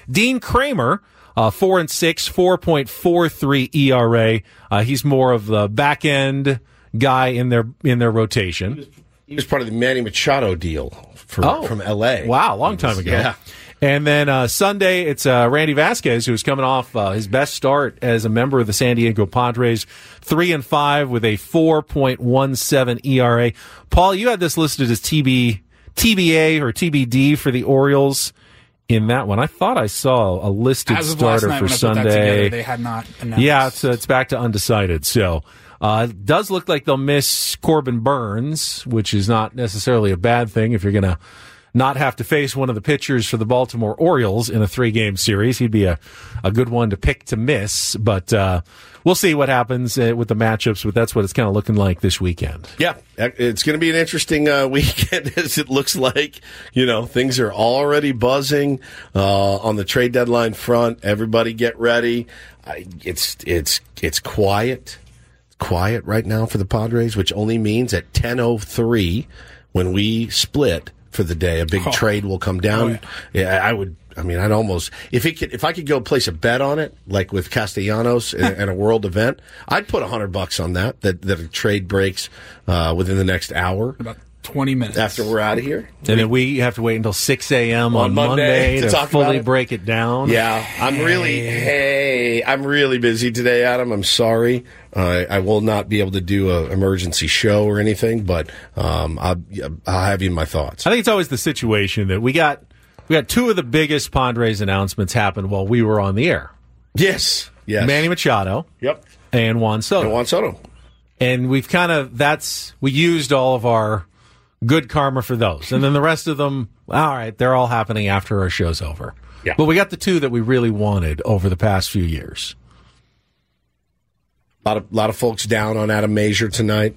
Dean Kramer, uh, four and six, four point four three E R A. Uh, he's more of the back end guy in their in their rotation. He was, he was part of the Manny Machado deal for, oh, from L A. Wow, long time ago. Yeah. And then uh, Sunday, it's uh, Randy Vasquez, who's coming off uh, his best start as a member of the San Diego Padres, three and five with a four point one seven E R A. Paul, you had this listed as T B, T B A or T B D for the Orioles in that one. I thought I saw a listed As of starter last night for when I Sunday. put that together, they had not announced. Yeah, it's, uh, it's back to undecided. So uh, it does look like they'll miss Corbin Burns, which is not necessarily a bad thing if you're going to not have to face one of the pitchers for the Baltimore Orioles in a three-game series. He'd be a, a good one to pick to miss, but uh, we'll see what happens uh, with the matchups, but that's what it's kind of looking like this weekend. Yeah, it's going to be an interesting uh, weekend as it looks like. You know, things are already buzzing uh, on the trade deadline front. Everybody get ready. I, it's it's it's quiet. It's quiet right now for the Padres, which only means at ten oh three when we split for the day, a big oh. trade will come down. Oh, yeah. yeah, I would. I mean, I'd almost if it could, if I could go place a bet on it, like with Castellanos and, and a world event, I'd put a hundred bucks on that. That that a trade breaks uh, within the next hour, about twenty minutes after we're out of here, and then we have to wait until six a.m. on, on Monday, Monday to, to fully it. break it down. Yeah, I'm hey. really hey, I'm really busy today, Adam. I'm sorry. Uh, I will not be able to do an emergency show or anything, but um, I'll, I'll have you in my thoughts. I think it's always the situation that we got we got two of the biggest Padres announcements happen while we were on the air. Yes, yes. Manny Machado. Yep. And Juan Soto. And Juan Soto. And we've kind of that's we used all of our good karma for those, and then the rest of them, all right, they're all happening after our show's over. Yeah. But we got the two that we really wanted over the past few years. A lot of, lot of folks down on Adam Mazur tonight.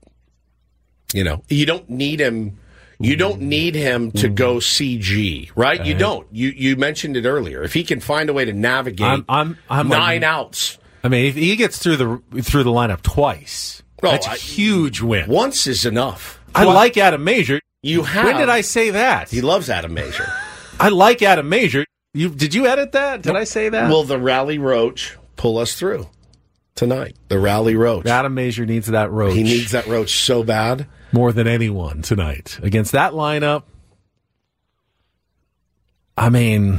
You know, you don't need him. You don't need him to go C G, right? Okay. You don't. You you mentioned it earlier. If he can find a way to navigate I'm, I'm, I'm nine like, outs. I mean, if he gets through the through the lineup twice, oh, that's a I, huge win. Once is enough. I well, like Adam Mazur. You have. When did I say that? He loves Adam Mazur. I like Adam Mazur. You did you edit that? Did I say that? Will the Rally Roach pull us through tonight? The Rally Roach. Adam Mazur needs that roach. He needs that roach so bad. More than anyone tonight. Against that lineup, I mean...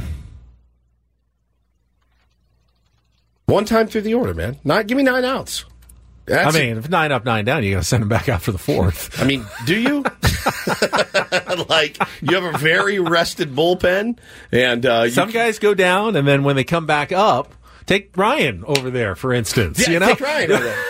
One time through the order, man. Not, give me nine outs. That's I mean, if nine up, nine down, you got to send him back out for the fourth. I mean, do you? Like, you have a very rested bullpen, and uh, some you... guys go down, and then when they come back up, take Ryan over there, for instance. Yeah, you know? take Ryan over there.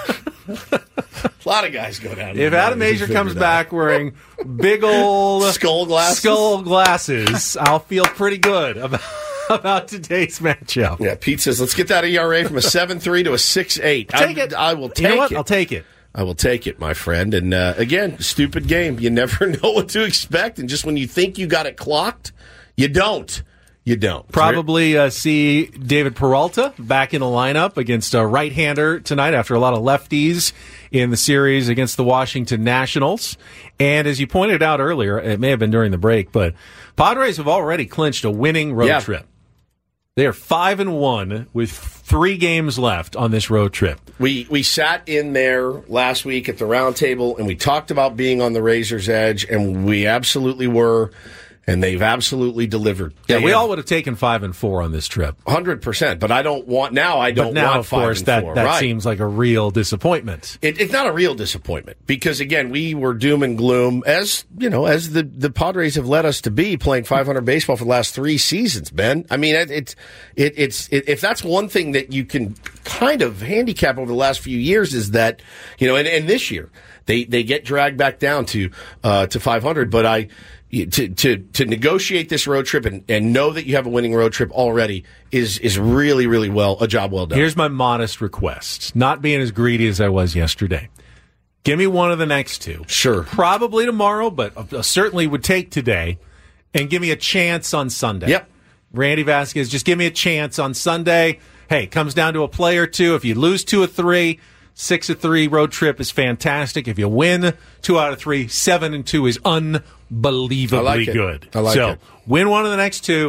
A lot of guys go down. If Adam Mazur comes back wearing big old skull glasses, skull glasses, I'll feel pretty good about. About today's matchup. Yeah, Pete says, let's get that E R A from a seven three to a six eight. Take I, it. I will take you know what? it. I'll take it. I will take it, my friend. And uh, again, stupid game. You never know what to expect. And just when you think you got it clocked, you don't. You don't. Probably uh, see David Peralta back in the lineup against a right-hander tonight after a lot of lefties in the series against the Washington Nationals. And as you pointed out earlier, it may have been during the break, but Padres have already clinched a winning road yeah. trip. They are five and one with three games left on this road trip. We we sat in there last week at the round table and we talked about being on the razor's edge, and we absolutely were. And they've absolutely delivered. Yeah, they we have, all would have taken five and four on this trip. one hundred percent. But I don't want, now I don't but now, want of five course, and that, four. that right. seems like a real disappointment. It, it's not a real disappointment because, again, we were doom and gloom as, you know, as the, the Padres have led us to be playing five hundred baseball for the last three seasons, Ben. I mean, it, it's, it, it's, it, if that's one thing that you can kind of handicap over the last few years is that, you know, and, and this year they, they get dragged back down to, uh, to five hundred, but I, To, to to negotiate this road trip and, and know that you have a winning road trip already is is really, really well a job well done. Here's my modest request, not being as greedy as I was yesterday. Give me one of the next two. Sure. Probably tomorrow, but I certainly would take today. And give me a chance on Sunday. Yep. Randy Vasquez, just give me a chance on Sunday. Hey, it comes down to a play or two. If you lose two or three, six or three road trip is fantastic. If you win two out of three, seven and two is unbelievable. Unbelievably I like good. I like so it. win one of the next two,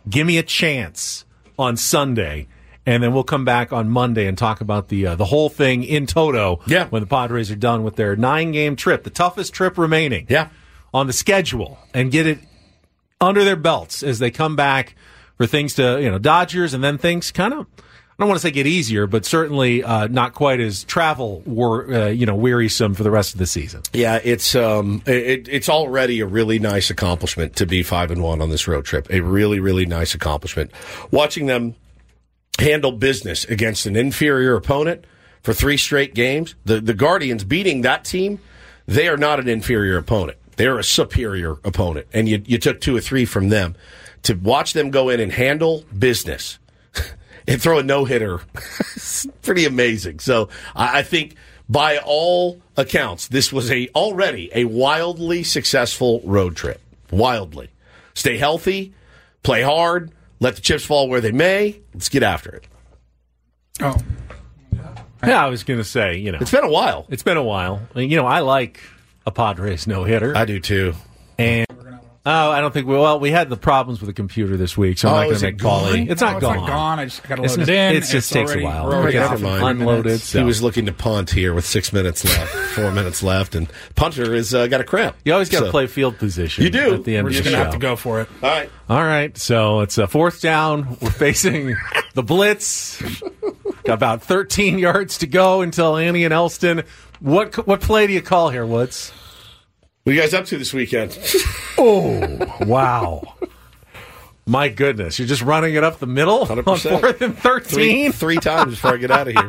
give me a chance on Sunday, and then we'll come back on Monday and talk about the uh, the whole thing in toto yeah. when the Padres are done with their nine-game trip, the toughest trip remaining yeah. on the schedule, and get it under their belts as they come back for things to, you know, Dodgers, and then things kind of, I don't want to say get easier, but certainly uh, not quite as travel wor- uh, you know, wearisome for the rest of the season. Yeah, it's um, it, it's already a really nice accomplishment to be five and one on this road trip. A really, really nice accomplishment. Watching them handle business against an inferior opponent for three straight games. The the Guardians beating that team, they are not an inferior opponent. They're a superior opponent, and you you took two or three from them. To watch them go in and handle business and throw a no-hitter, it's pretty amazing. So I think by all accounts, this was a already a wildly successful road trip. Wildly. Stay healthy, play hard, let the chips fall where they may. Let's get after it. Oh. Yeah, I was going to say, you know. It's been a while. It's been a while. I mean, you know, I like a Padres no-hitter. I do, too. And oh, I don't think we, well, we had the problems with the computer this week, so I'm oh, not going to make Paulie. It's not oh, gone. It's not gone. I just got to load it's it just, in. It just it's takes a while. Never mind. Unloaded. So. He was looking to punt here with six minutes left, four minutes left, and punter has uh, got a cramp. You always got to so. play field position. You do. At the end We're of just the going to show. have to go for it. All right. All right. So it's a fourth down. We're facing the blitz. Got about thirteen yards to go until Annie and Elston. What what play do you call here, Woods? What are you guys up to this weekend? Oh, wow. My goodness. You're just running it up the middle one hundred percent. on fourth and thirteen? Three, three times before I get out of here.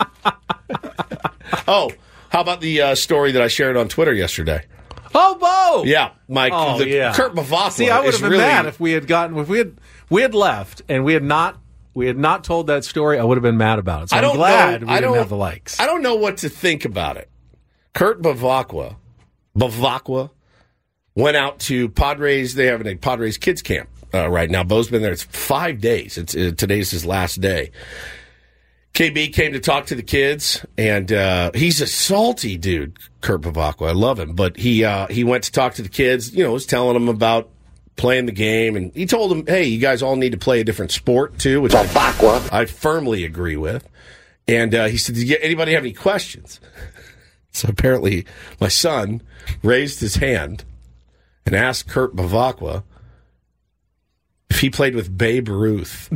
Oh, how about the uh, story that I shared on Twitter yesterday? Oh, Bo! Yeah, Mike. Oh, the, yeah. Kurt Bavacqua. See, I would have been really... mad if we had gotten, if we had, we had left and we had not, we had not told that story. I would have been mad about it. So I don't I'm glad know, we I didn't don't, have the likes. I don't know what to think about it. Kurt Bavacqua, Bavacqua went out to Padres. They have a Padres kids camp uh, right now. Bo's been there. It's five days. It's uh, today's his last day. K B came to talk to the kids, and uh, he's a salty dude, Kurt Bavacqua. I love him, but he uh, he went to talk to the kids. You know, was telling them about playing the game, and he told them, "Hey, you guys all need to play a different sport too," which I, I firmly agree with. And uh, he said, "Did you, anybody have any questions?" So apparently, my son raised his hand and asked Kurt Bavacqua if he played with Babe Ruth,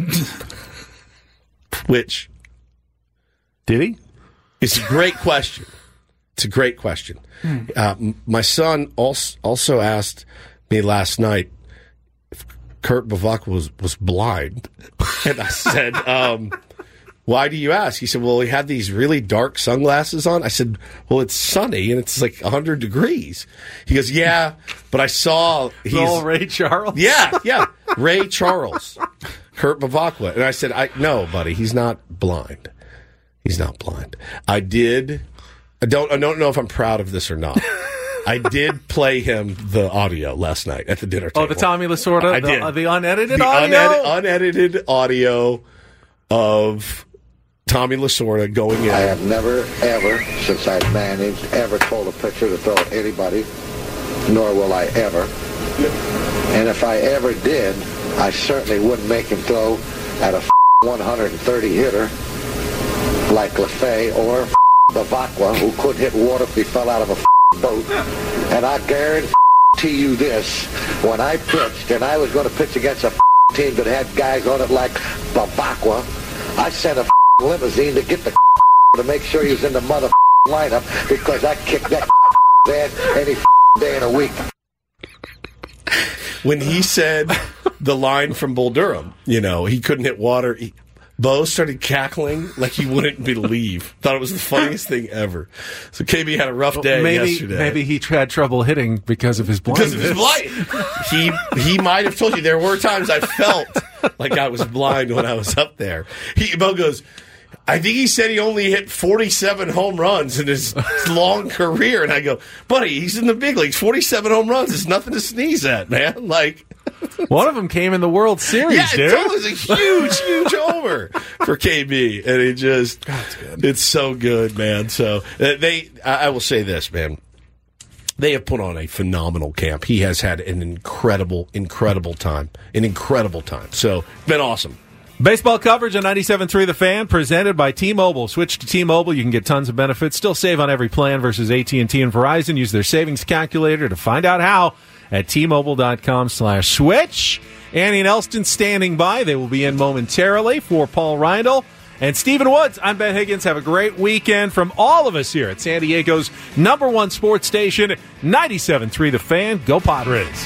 which. Did he? It's a great question. It's a great question. Hmm. Uh, my son also, also asked me last night if Kurt Bavacqua was, was blind. And I said, um, why do you ask? He said, well, he had these really dark sunglasses on. I said, well, it's sunny and it's like one hundred degrees. He goes, yeah, but I saw... He's, oh, Ray Charles? Yeah, yeah. Ray Charles. Kurt Bavacqua. And I said, I no, buddy, he's not blind. He's not blind. I did. I don't. I don't know if I'm proud of this or not. I did play him the audio last night at the dinner table. Oh, the Tommy Lasorda, I the, did. Uh, the unedited the audio, uned- unedited audio of Tommy Lasorda going in. I have never, ever, since I've managed, ever told a pitcher to throw at anybody, nor will I ever. And if I ever did, I certainly wouldn't make him throw at a one hundred thirty hitter. Like LaFay or Bavacqua, who could hit water if he fell out of a boat. And I guarantee you this, when I pitched, and I was going to pitch against a team that had guys on it like Bavacqua, I sent a limousine to get the to make sure he was in the mother lineup because I kicked that ass any day in a week. When he said the line from Bull Durham, you know, he couldn't hit water... He, Bo started cackling like he wouldn't believe. Thought it was the funniest thing ever. So K B had a rough day well, maybe, yesterday. Maybe he had trouble hitting because of his blindness. Because of his blind. he he might have told you there were times I felt like I was blind when I was up there. He, Bo goes, I think he said he only hit forty-seven home runs in his long career. And I go, buddy, he's in the big leagues. forty-seven home runs is nothing to sneeze at, man. Like... One of them came in the World Series, yeah, dude. it was a huge, huge homer for K B, and it just—it's so good, man. So uh, they, I, I will say this, man. They have put on a phenomenal camp. He has had an incredible, incredible time. An incredible time. So, been awesome. Baseball coverage on ninety-seven point three The Fan, presented by T-Mobile. Switch to T-Mobile. You can get tons of benefits. Still save on every plan versus A T and T and Verizon. Use their savings calculator to find out how at T-Mobile.com slash switch. Annie and Elston standing by. They will be in momentarily. For Paul Reindl and Stephen Woods, I'm Ben Higgins. Have a great weekend from all of us here at San Diego's number one sports station, ninety-seven point three The Fan. Go Padres.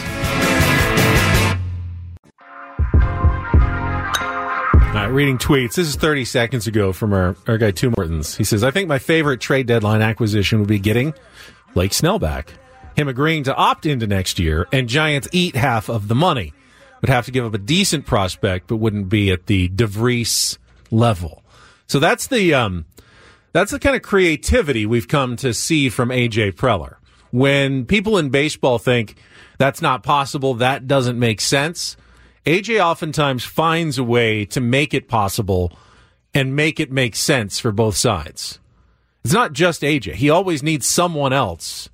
All right, reading tweets. This is thirty seconds ago from our, our guy, Two Mortons. He says, I think my favorite trade deadline acquisition would be getting Blake Snell back. Him agreeing to opt into next year, and Giants eat half of the money. Would have to give up a decent prospect, but wouldn't be at the DeVries level. So that's the um, that's the kind of creativity we've come to see from A J Preller. When people in baseball think that's not possible, that doesn't make sense, A J oftentimes finds a way to make it possible and make it make sense for both sides. It's not just A J. He always needs someone else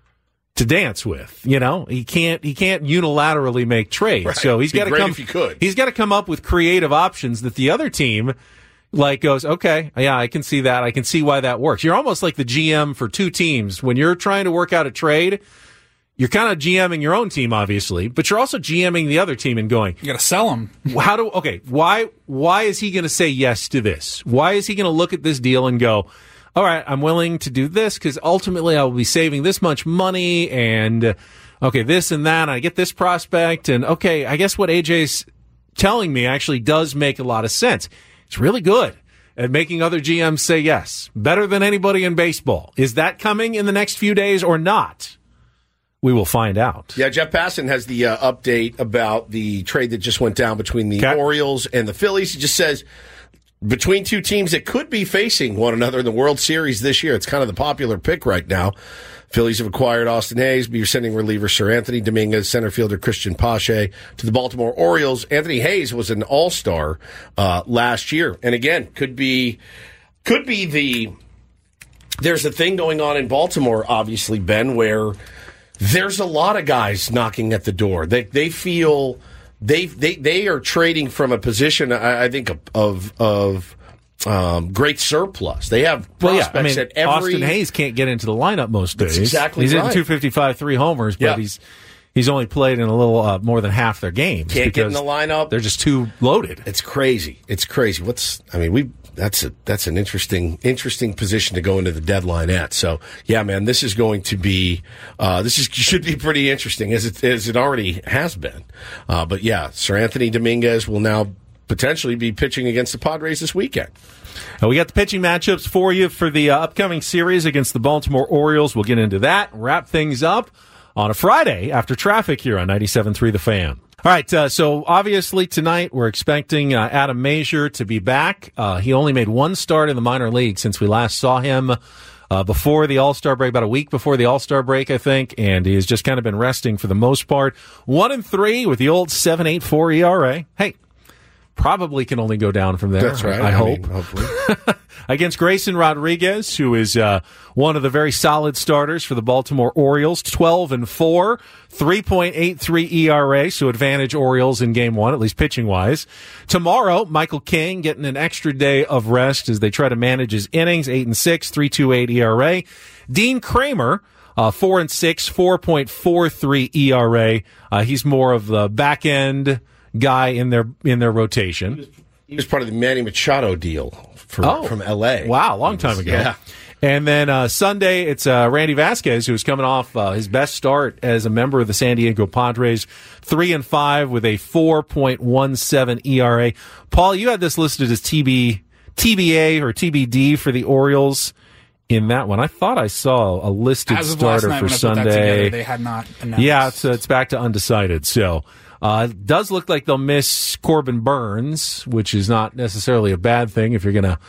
to dance with. You know, he can't he can't unilaterally make trades. Right. So he's got to come. If he could. He's got to come up with creative options that the other team like goes, okay, yeah, I can see that. I can see why that works. You're almost like the G M for two teams when you're trying to work out a trade. You're kind of GMing your own team, obviously, but you're also GMing the other team and going, you got to sell him. How do, okay, why, why is he going to say yes to this? Why is he going to look at this deal and go, all right, I'm willing to do this because ultimately I will be saving this much money and, uh, okay, this and that, and I get this prospect, and okay, I guess what A J's telling me actually does make a lot of sense. It's really good at making other G Ms say yes. Better than anybody in baseball. Is that coming in the next few days or not? We will find out. Yeah, Jeff Passan has the uh, update about the trade that just went down between the okay. Orioles and the Phillies. He just says, between two teams that could be facing one another in the World Series this year, it's kind of the popular pick right now. Phillies have acquired Austin Hayes, be sending reliever Sir Anthony Dominguez, center fielder Christian Pache to the Baltimore Orioles. Anthony Hayes was an all-star uh, last year. And again, could be could be the there's a thing going on in Baltimore, obviously, Ben, where there's a lot of guys knocking at the door. They they feel they they they are trading from a position, I, I think, of of, of um, great surplus. They have prospects well, yeah, I mean, at every. Austin Hayes can't get into the lineup most days. That's exactly he's right. hitting two fifty-five, three homers, but yeah. he's he's only played in a little uh, more than half their games. Can't get in the lineup. They're just too loaded. It's crazy. It's crazy. What's I mean we. That's a that's an interesting interesting position to go into the deadline at. So yeah, man, this is going to be uh, this is should be pretty interesting as it as it already has been. Uh, but yeah, Sir Anthony Dominguez will now potentially be pitching against the Padres this weekend. Uh, we got the pitching matchups for you for the uh, upcoming series against the Baltimore Orioles. We'll get into that. Wrap things up on a Friday after traffic here on ninety-seven point three The Fan. All right, uh, so obviously tonight we're expecting uh, Adam Mazur to be back. Uh, he only made one start in the minor league since we last saw him uh, before the All-Star break, about a week before the All-Star break, I think, and he has just kind of been resting for the most part. One and three with the old seven point eight four E R A. Hey, probably can only go down from there. That's right. I, I, I hope. Mean, hopefully. Against Grayson Rodriguez, who is uh, one of the very solid starters for the Baltimore Orioles, twelve and four, three point eight three E R A, so advantage Orioles in game one, at least pitching-wise. Tomorrow, Michael King getting an extra day of rest as they try to manage his innings, eight and six, three point two eight E R A. Dean Kramer, uh, four and six, four point four three E R A. Uh, he's more of the back-end guy in their in their rotation. He was part of the Manny Machado deal for, oh, from L A. Wow, long time ago. Yeah. And then uh, Sunday, it's uh, Randy Vasquez, who's coming off uh, his best start as a member of the San Diego Padres, three and five with a four point one seven E R A. Paul, you had this listed as T B, T B A or T B D for the Orioles in that one. I thought I saw a listed As of starter last night for when I Sunday. put that together, they had not announced. Yeah, it's, uh, it's back to undecided. So uh, it does look like they'll miss Corbin Burns, which is not necessarily a bad thing if you're going to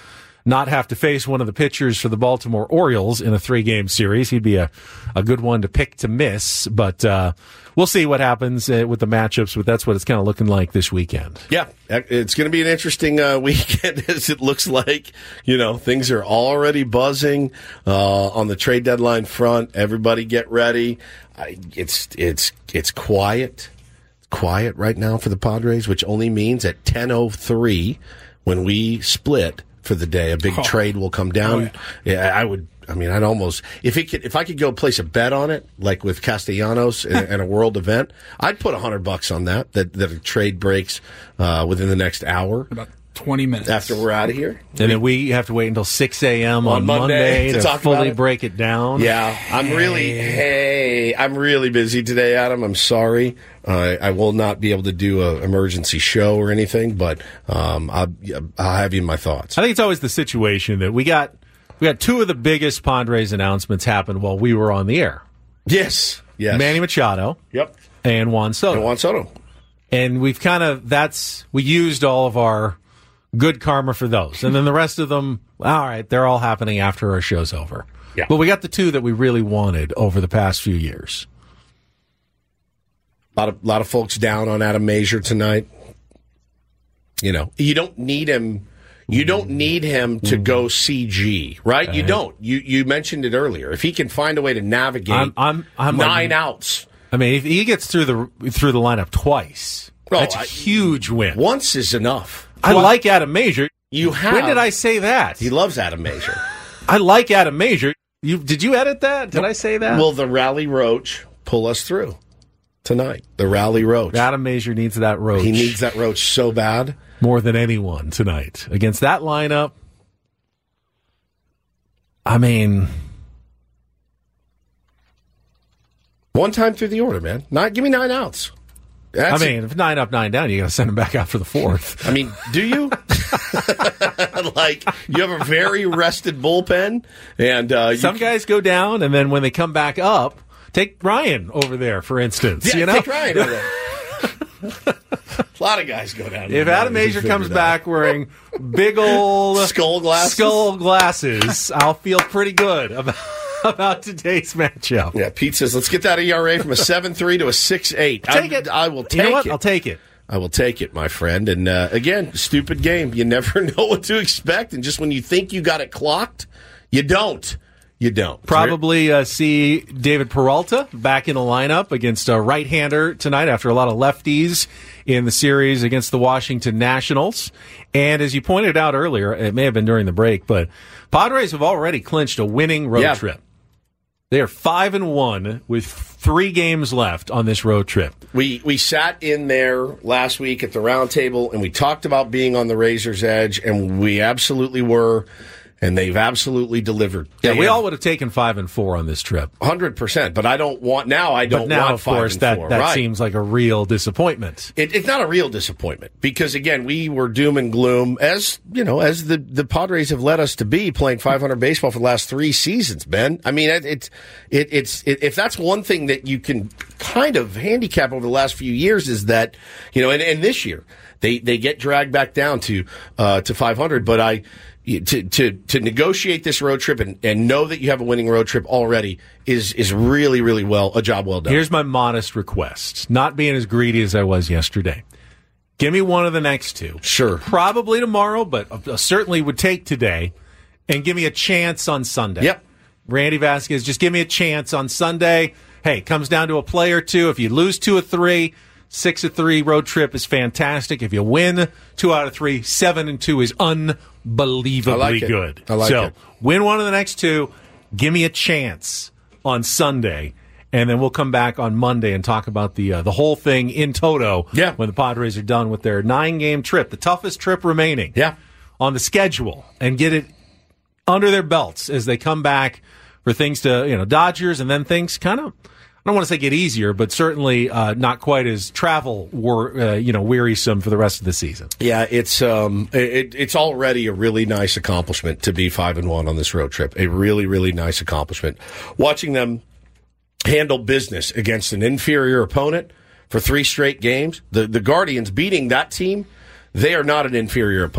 not have to face one of the pitchers for the Baltimore Orioles in a three-game series. He'd be a, a good one to pick to miss, but uh, we'll see what happens uh, with the matchups, but that's what it's kind of looking like this weekend. Yeah, it's going to be an interesting uh, weekend as it looks like. You know, things are already buzzing uh, on the trade deadline front. Everybody get ready. I, it's it's it's quiet. Quiet right now for the Padres, which only means at ten oh three when we split for the day, a big oh. trade will come down. Oh, yeah. yeah, I would. I mean, I'd almost if it could, if I could go place a bet on it, like with Castellanos and, and a world event, I'd put a hundred bucks on that. That that a trade breaks uh, within the next hour, about twenty minutes after we're out of here, and then we have to wait until six a.m. on, on Monday, Monday to, to talk fully it. break it down. Yeah, I'm really hey, I'm really busy today, Adam. I'm sorry. Uh, I will not be able to do an emergency show or anything, but um, I'll, I'll have you in my thoughts. I think it's always the situation that we got. We got two of the biggest Padres announcements happen while we were on the air. Yes, yes. Manny Machado. Yep. And Juan Soto. And Juan Soto. And we've kind of that's we used all of our good karma for those, and then the rest of them. All right, they're all happening after our show's over. Yeah. But we got the two that we really wanted over the past few years. A lot of lot of folks down on Adam Mazur tonight. You know, you don't need him. You don't need him to go C G, right? You don't. You you mentioned it earlier. If he can find a way to navigate I'm, I'm, I'm nine like, outs. I mean, if he gets through the through the lineup twice, oh, that's a I, huge win. Once is enough. I well, like Adam Mazur. You have. When did I say that? He loves Adam Mazur. I like Adam Mazur. You did you edit that? Did nope. I say that? Will the Rally Roach pull us through tonight? The Rally Roach. Adam Mazur needs that roach. He needs that roach so bad. More than anyone tonight. Against that lineup, I mean... One time through the order, man. Nine, give me nine outs. That's I mean, if nine up, nine down, you got to send him back out for the fourth. I mean, do you? Like, you have a very rested bullpen, and uh, some can... guys go down, and then when they come back up, take Ryan over there, for instance. Yeah, you know? take Ryan over there. A lot of guys go down. If Adam Mazur comes back wearing big old skull glasses, skull glasses, I'll feel pretty good about. About today's matchup. Yeah, Pete says, let's get that E R A from a seven three to a six eight. Take I, it. I will take you know what? it. I'll take it. I will take it, my friend. And uh, again, stupid game. You never know what to expect. And just when you think you got it clocked, you don't. You don't. Probably uh, see David Peralta back in the lineup against a right-hander tonight after a lot of lefties in the series against the Washington Nationals. And as you pointed out earlier, it may have been during the break, but Padres have already clinched a winning road yeah. trip. They are five and one with three games left on this road trip. We we sat in there last week at the round table and we talked about being on the razor's edge, and we absolutely were, and they've absolutely delivered. Yeah, they we have, all would have taken five and four on this trip, hundred percent. But I don't want now. I don't but now, want of five course, and that four. that right. seems like a real disappointment. It, it's not a real disappointment because again, we were doom and gloom as you know, as the, the Padres have led us to be, playing five hundred baseball for the last three seasons. Ben, I mean, it, it, it it's it, if that's one thing that you can kind of handicap over the last few years is that you know, and, and this year they they get dragged back down to uh, to five hundred, but I. To, to to negotiate this road trip and, and know that you have a winning road trip already is is really, really well a job well done. Here's my modest request, not being as greedy as I was yesterday. Give me one of the next two. Sure. Probably tomorrow, but I certainly would take today. And give me a chance on Sunday. Yep. Randy Vasquez, just give me a chance on Sunday. Hey, it comes down to a play or two. If you lose two or three, six or three road trip is fantastic. If you win two out of three, seven and two is unbelievably I like it. good. I like so it. Win one of the next two. Give me a chance on Sunday, and then we'll come back on Monday and talk about the uh, the whole thing in toto. Yeah. When the Padres are done with their nine game trip, the toughest trip remaining. Yeah. On the schedule, and get it under their belts as they come back for things to you know Dodgers, and then things kind of. I don't want to say get easier, but certainly uh, not quite as travel wor- uh, you know wearisome for the rest of the season. Yeah, it's um, it, it's already a really nice accomplishment to be five and one on this road trip. A really, really nice accomplishment. Watching them handle business against an inferior opponent for three straight games. The the Guardians beating that team, they are not an inferior opponent.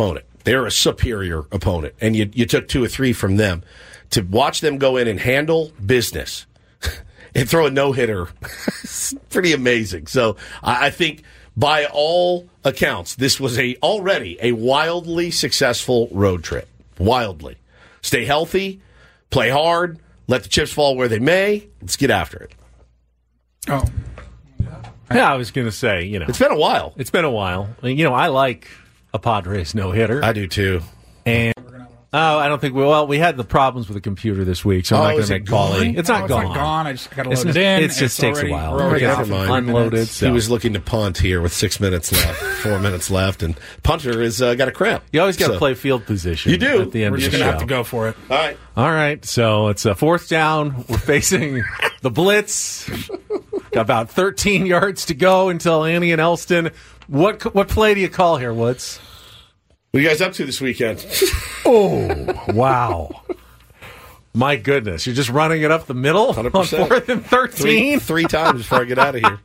They're a superior opponent, and you you took two or three from them. To watch them go in and handle business and throw a no-hitter, it's pretty amazing. So I, I think by all accounts, this was a already a wildly successful road trip. Wildly. Stay healthy, play hard, let the chips fall where they may. Let's get after it. Oh. Yeah, I was going to say, you know. It's been a while. It's been a while. You know, I like a Padres no-hitter. I do, too. And, oh, I don't think we, well, we had the problems with the computer this week, so I'm Oh, not going is to it make Paulie. gone? It's not Oh, gone. It's not gone. I just got to It's load just- it in. it just takes a while. already Okay, off never in mind. three Unloaded. minutes. So. He was looking to punt here with six minutes left, four minutes left, and punter has uh, got a cramp. You always got to So- play field position. You do. At the end We're of just the going to show. have to go for it. All right. All right, so it's a fourth down. We're facing the blitz. Got about thirteen yards to go until Annie and Elston. What what play do you call here, Woods? What are you guys up to this weekend? Oh, wow. My goodness. You're just running it up the middle one hundred on percent. fourth and thirteen? Three, three times before I get out of here.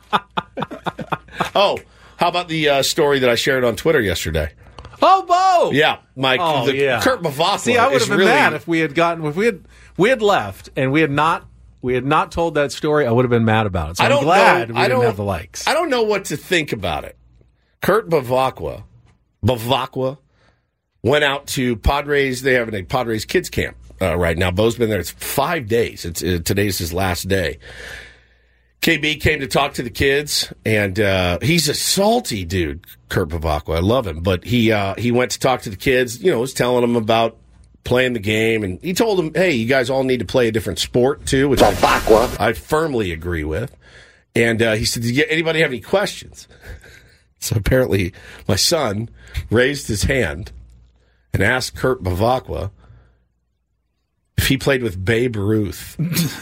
Oh, how about the uh, story that I shared on Twitter yesterday? Oh, Bo! Yeah, Mike. Oh, the, yeah. Kurt Bavacqua See, I would is have been really, mad if we had gotten, if we had, we had left and we had not, we had not told that story. I would have been mad about it. So I I'm don't glad know, we I didn't don't have the likes. I don't know what to think about it. Kurt Bavacqua, Bavacqua went out to Padres. They have a Padres kids camp uh, right now. Bo's been there. It's five days. It's uh, today's his last day. K B came to talk to the kids, and uh, he's a salty dude, Kurt Bavacqua. I love him, but he uh, he went to talk to the kids. You know, was telling them about playing the game, and he told them, "Hey, you guys all need to play a different sport too," which I, I firmly agree with. And uh, he said, "Did you, anybody have any questions?" So apparently, my son raised his hand and asked Kurt Bavacqua if he played with Babe Ruth,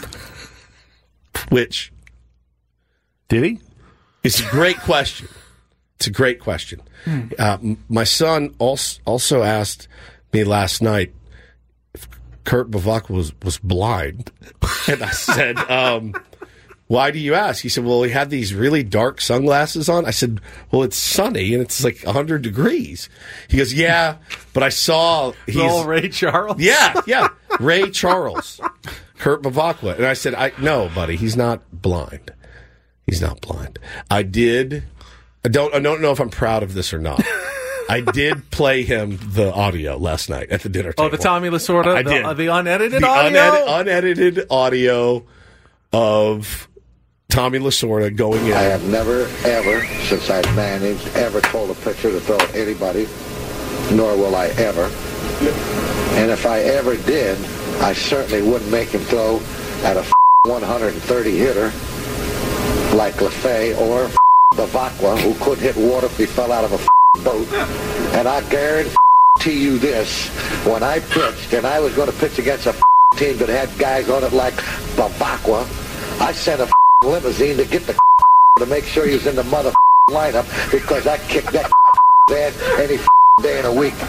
which. Did he? It's a great question. It's a great question. Hmm. Uh, m- my son also, also asked me last night if Kurt Bavacqua was, was blind. And I said, um, why do you ask? He said, well, he had these really dark sunglasses on. I said, well, it's sunny and it's like one hundred degrees. He goes, yeah, but I saw... he's Roll Ray Charles? Yeah, yeah. Ray Charles. Kurt Bavacqua. And I said, I no, buddy, he's not blind. He's not blind. I did. I don't. I don't know if I'm proud of this or not. I did play him the audio last night at the dinner table. Oh, the Tommy Lasorda? I the, did. Uh, the unedited the audio? Unedi- unedited audio of Tommy Lasorda going in. I have never, ever, since I've managed, ever told a pitcher to throw at anybody, nor will I ever. And if I ever did, I certainly wouldn't make him throw at a one hundred thirty hitter like LaFay or Bavacqua, who couldn't hit water if he fell out of a boat. And I guarantee you this, when I pitched, and I was going to pitch against a team that had guys on it like Bavacqua, I sent a limousine to get the to make sure he was in the mother lineup, because I kicked that ass any day in a week.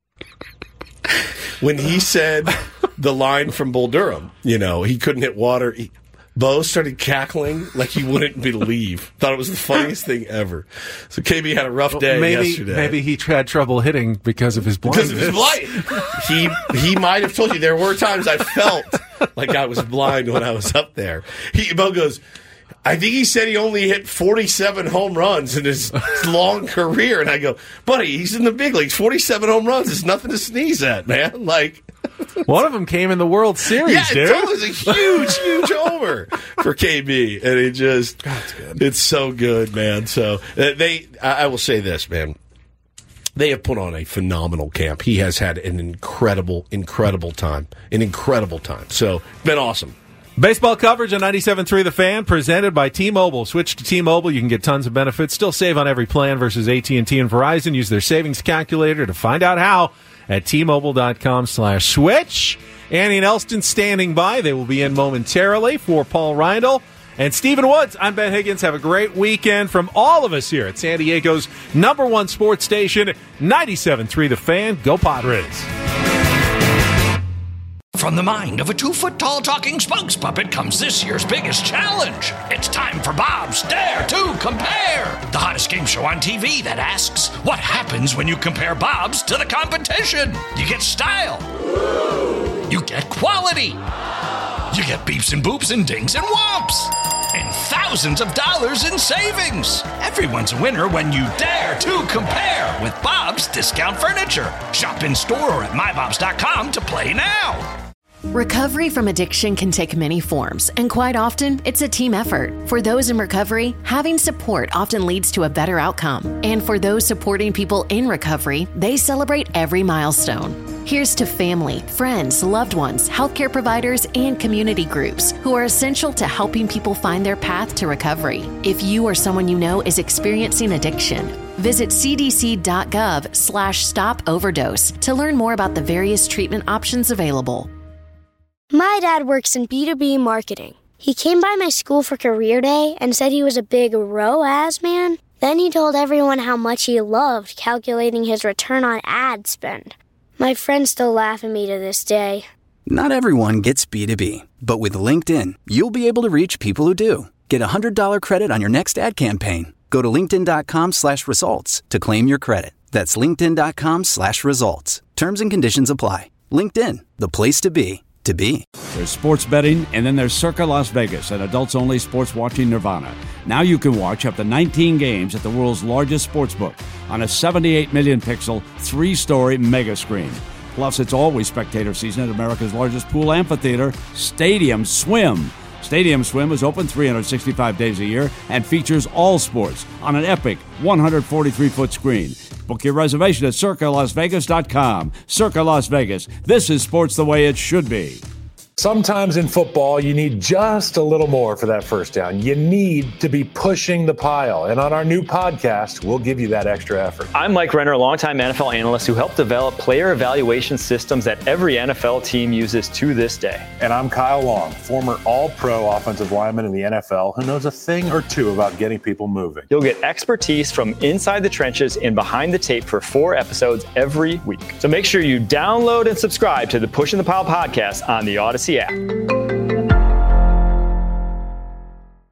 When he said the line from Bull Durham, you know, he couldn't hit water, he, Bo started cackling like he wouldn't believe. Thought it was the funniest thing ever. So K B had a rough day maybe, yesterday. Maybe he had trouble hitting because of his blindness. Because of his blind. he he might have told you there were times I felt like I was blind when I was up there. He Bo goes, I think he said he only hit forty-seven home runs in his long career. And I go, buddy, he's in the big leagues. forty-seven home runs is nothing to sneeze at, man. Like, one of them came in the World Series, yeah, dude. it was a huge, huge homer for K B, and it just, it's so good, man. So uh, they, I, I will say this, man. They have put on a phenomenal camp. He has had an incredible, incredible time, an incredible time. So been awesome. Baseball coverage on ninety-seven point three The Fan, presented by T-Mobile. Switch to T-Mobile. You can get tons of benefits. Still save on every plan versus A T and T and Verizon. Use their savings calculator to find out how at T-Mobile.com slash switch. Annie and Elston standing by. They will be in momentarily. For Paul Reindl and Stephen Woods, I'm Ben Higgins. Have a great weekend from all of us here at San Diego's number one sports station, ninety-seven point three The Fan. Go Padres. From the mind of a two-foot-tall talking spokes puppet comes this year's biggest challenge. It's time for Bob's Dare to Compare, the hottest game show on T V that asks, what happens when you compare Bobs to the competition? You get style. You get quality. You get beeps and boops and dings and whomps. And thousands of dollars in savings. Everyone's a winner when you dare to compare with Bob's Discount Furniture. Shop in store or at my bobs dot com to play now. Recovery from addiction can take many forms, and quite often, it's a team effort. For those in recovery, having support often leads to a better outcome. And for those supporting people in recovery, they celebrate every milestone. Here's to family, friends, loved ones, healthcare providers, and community groups who are essential to helping people find their path to recovery. If you or someone you know is experiencing addiction, visit cdc.gov slash stop overdose to learn more about the various treatment options available. My dad works in B two B marketing. He came by my school for career day and said he was a big R O A S man. Then he told everyone how much he loved calculating his return on ad spend. My friends still laugh at me to this day. Not everyone gets B two B, but with LinkedIn, you'll be able to reach people who do. Get a one hundred dollars credit on your next ad campaign. Go to linkedin.com slash results to claim your credit. That's linkedin.com slash results. Terms and conditions apply. LinkedIn, the place to be, to be. There's sports betting, and then there's Circa Las Vegas, an adults-only sports watching nirvana. Now you can watch up to nineteen games at the world's largest sportsbook on a seventy-eight million pixel, three-story mega screen. Plus, it's always spectator season at America's largest pool amphitheater, Stadium Swim. Stadium Swim is open three hundred sixty-five days a year and features all sports on an epic one hundred forty-three foot screen. Book your reservation at circa las vegas dot com. Circa Las Vegas. This is sports the way it should be. Sometimes in football, you need just a little more for that first down. You need to be pushing the pile. And on our new podcast, we'll give you that extra effort. I'm Mike Renner, a longtime N F L analyst who helped develop player evaluation systems that every N F L team uses to this day. And I'm Kyle Long, former all-pro offensive lineman in the N F L who knows a thing or two about getting people moving. You'll get expertise from inside the trenches and behind the tape for four episodes every week. So make sure you download and subscribe to the Pushing the Pile podcast on the Odyssey app.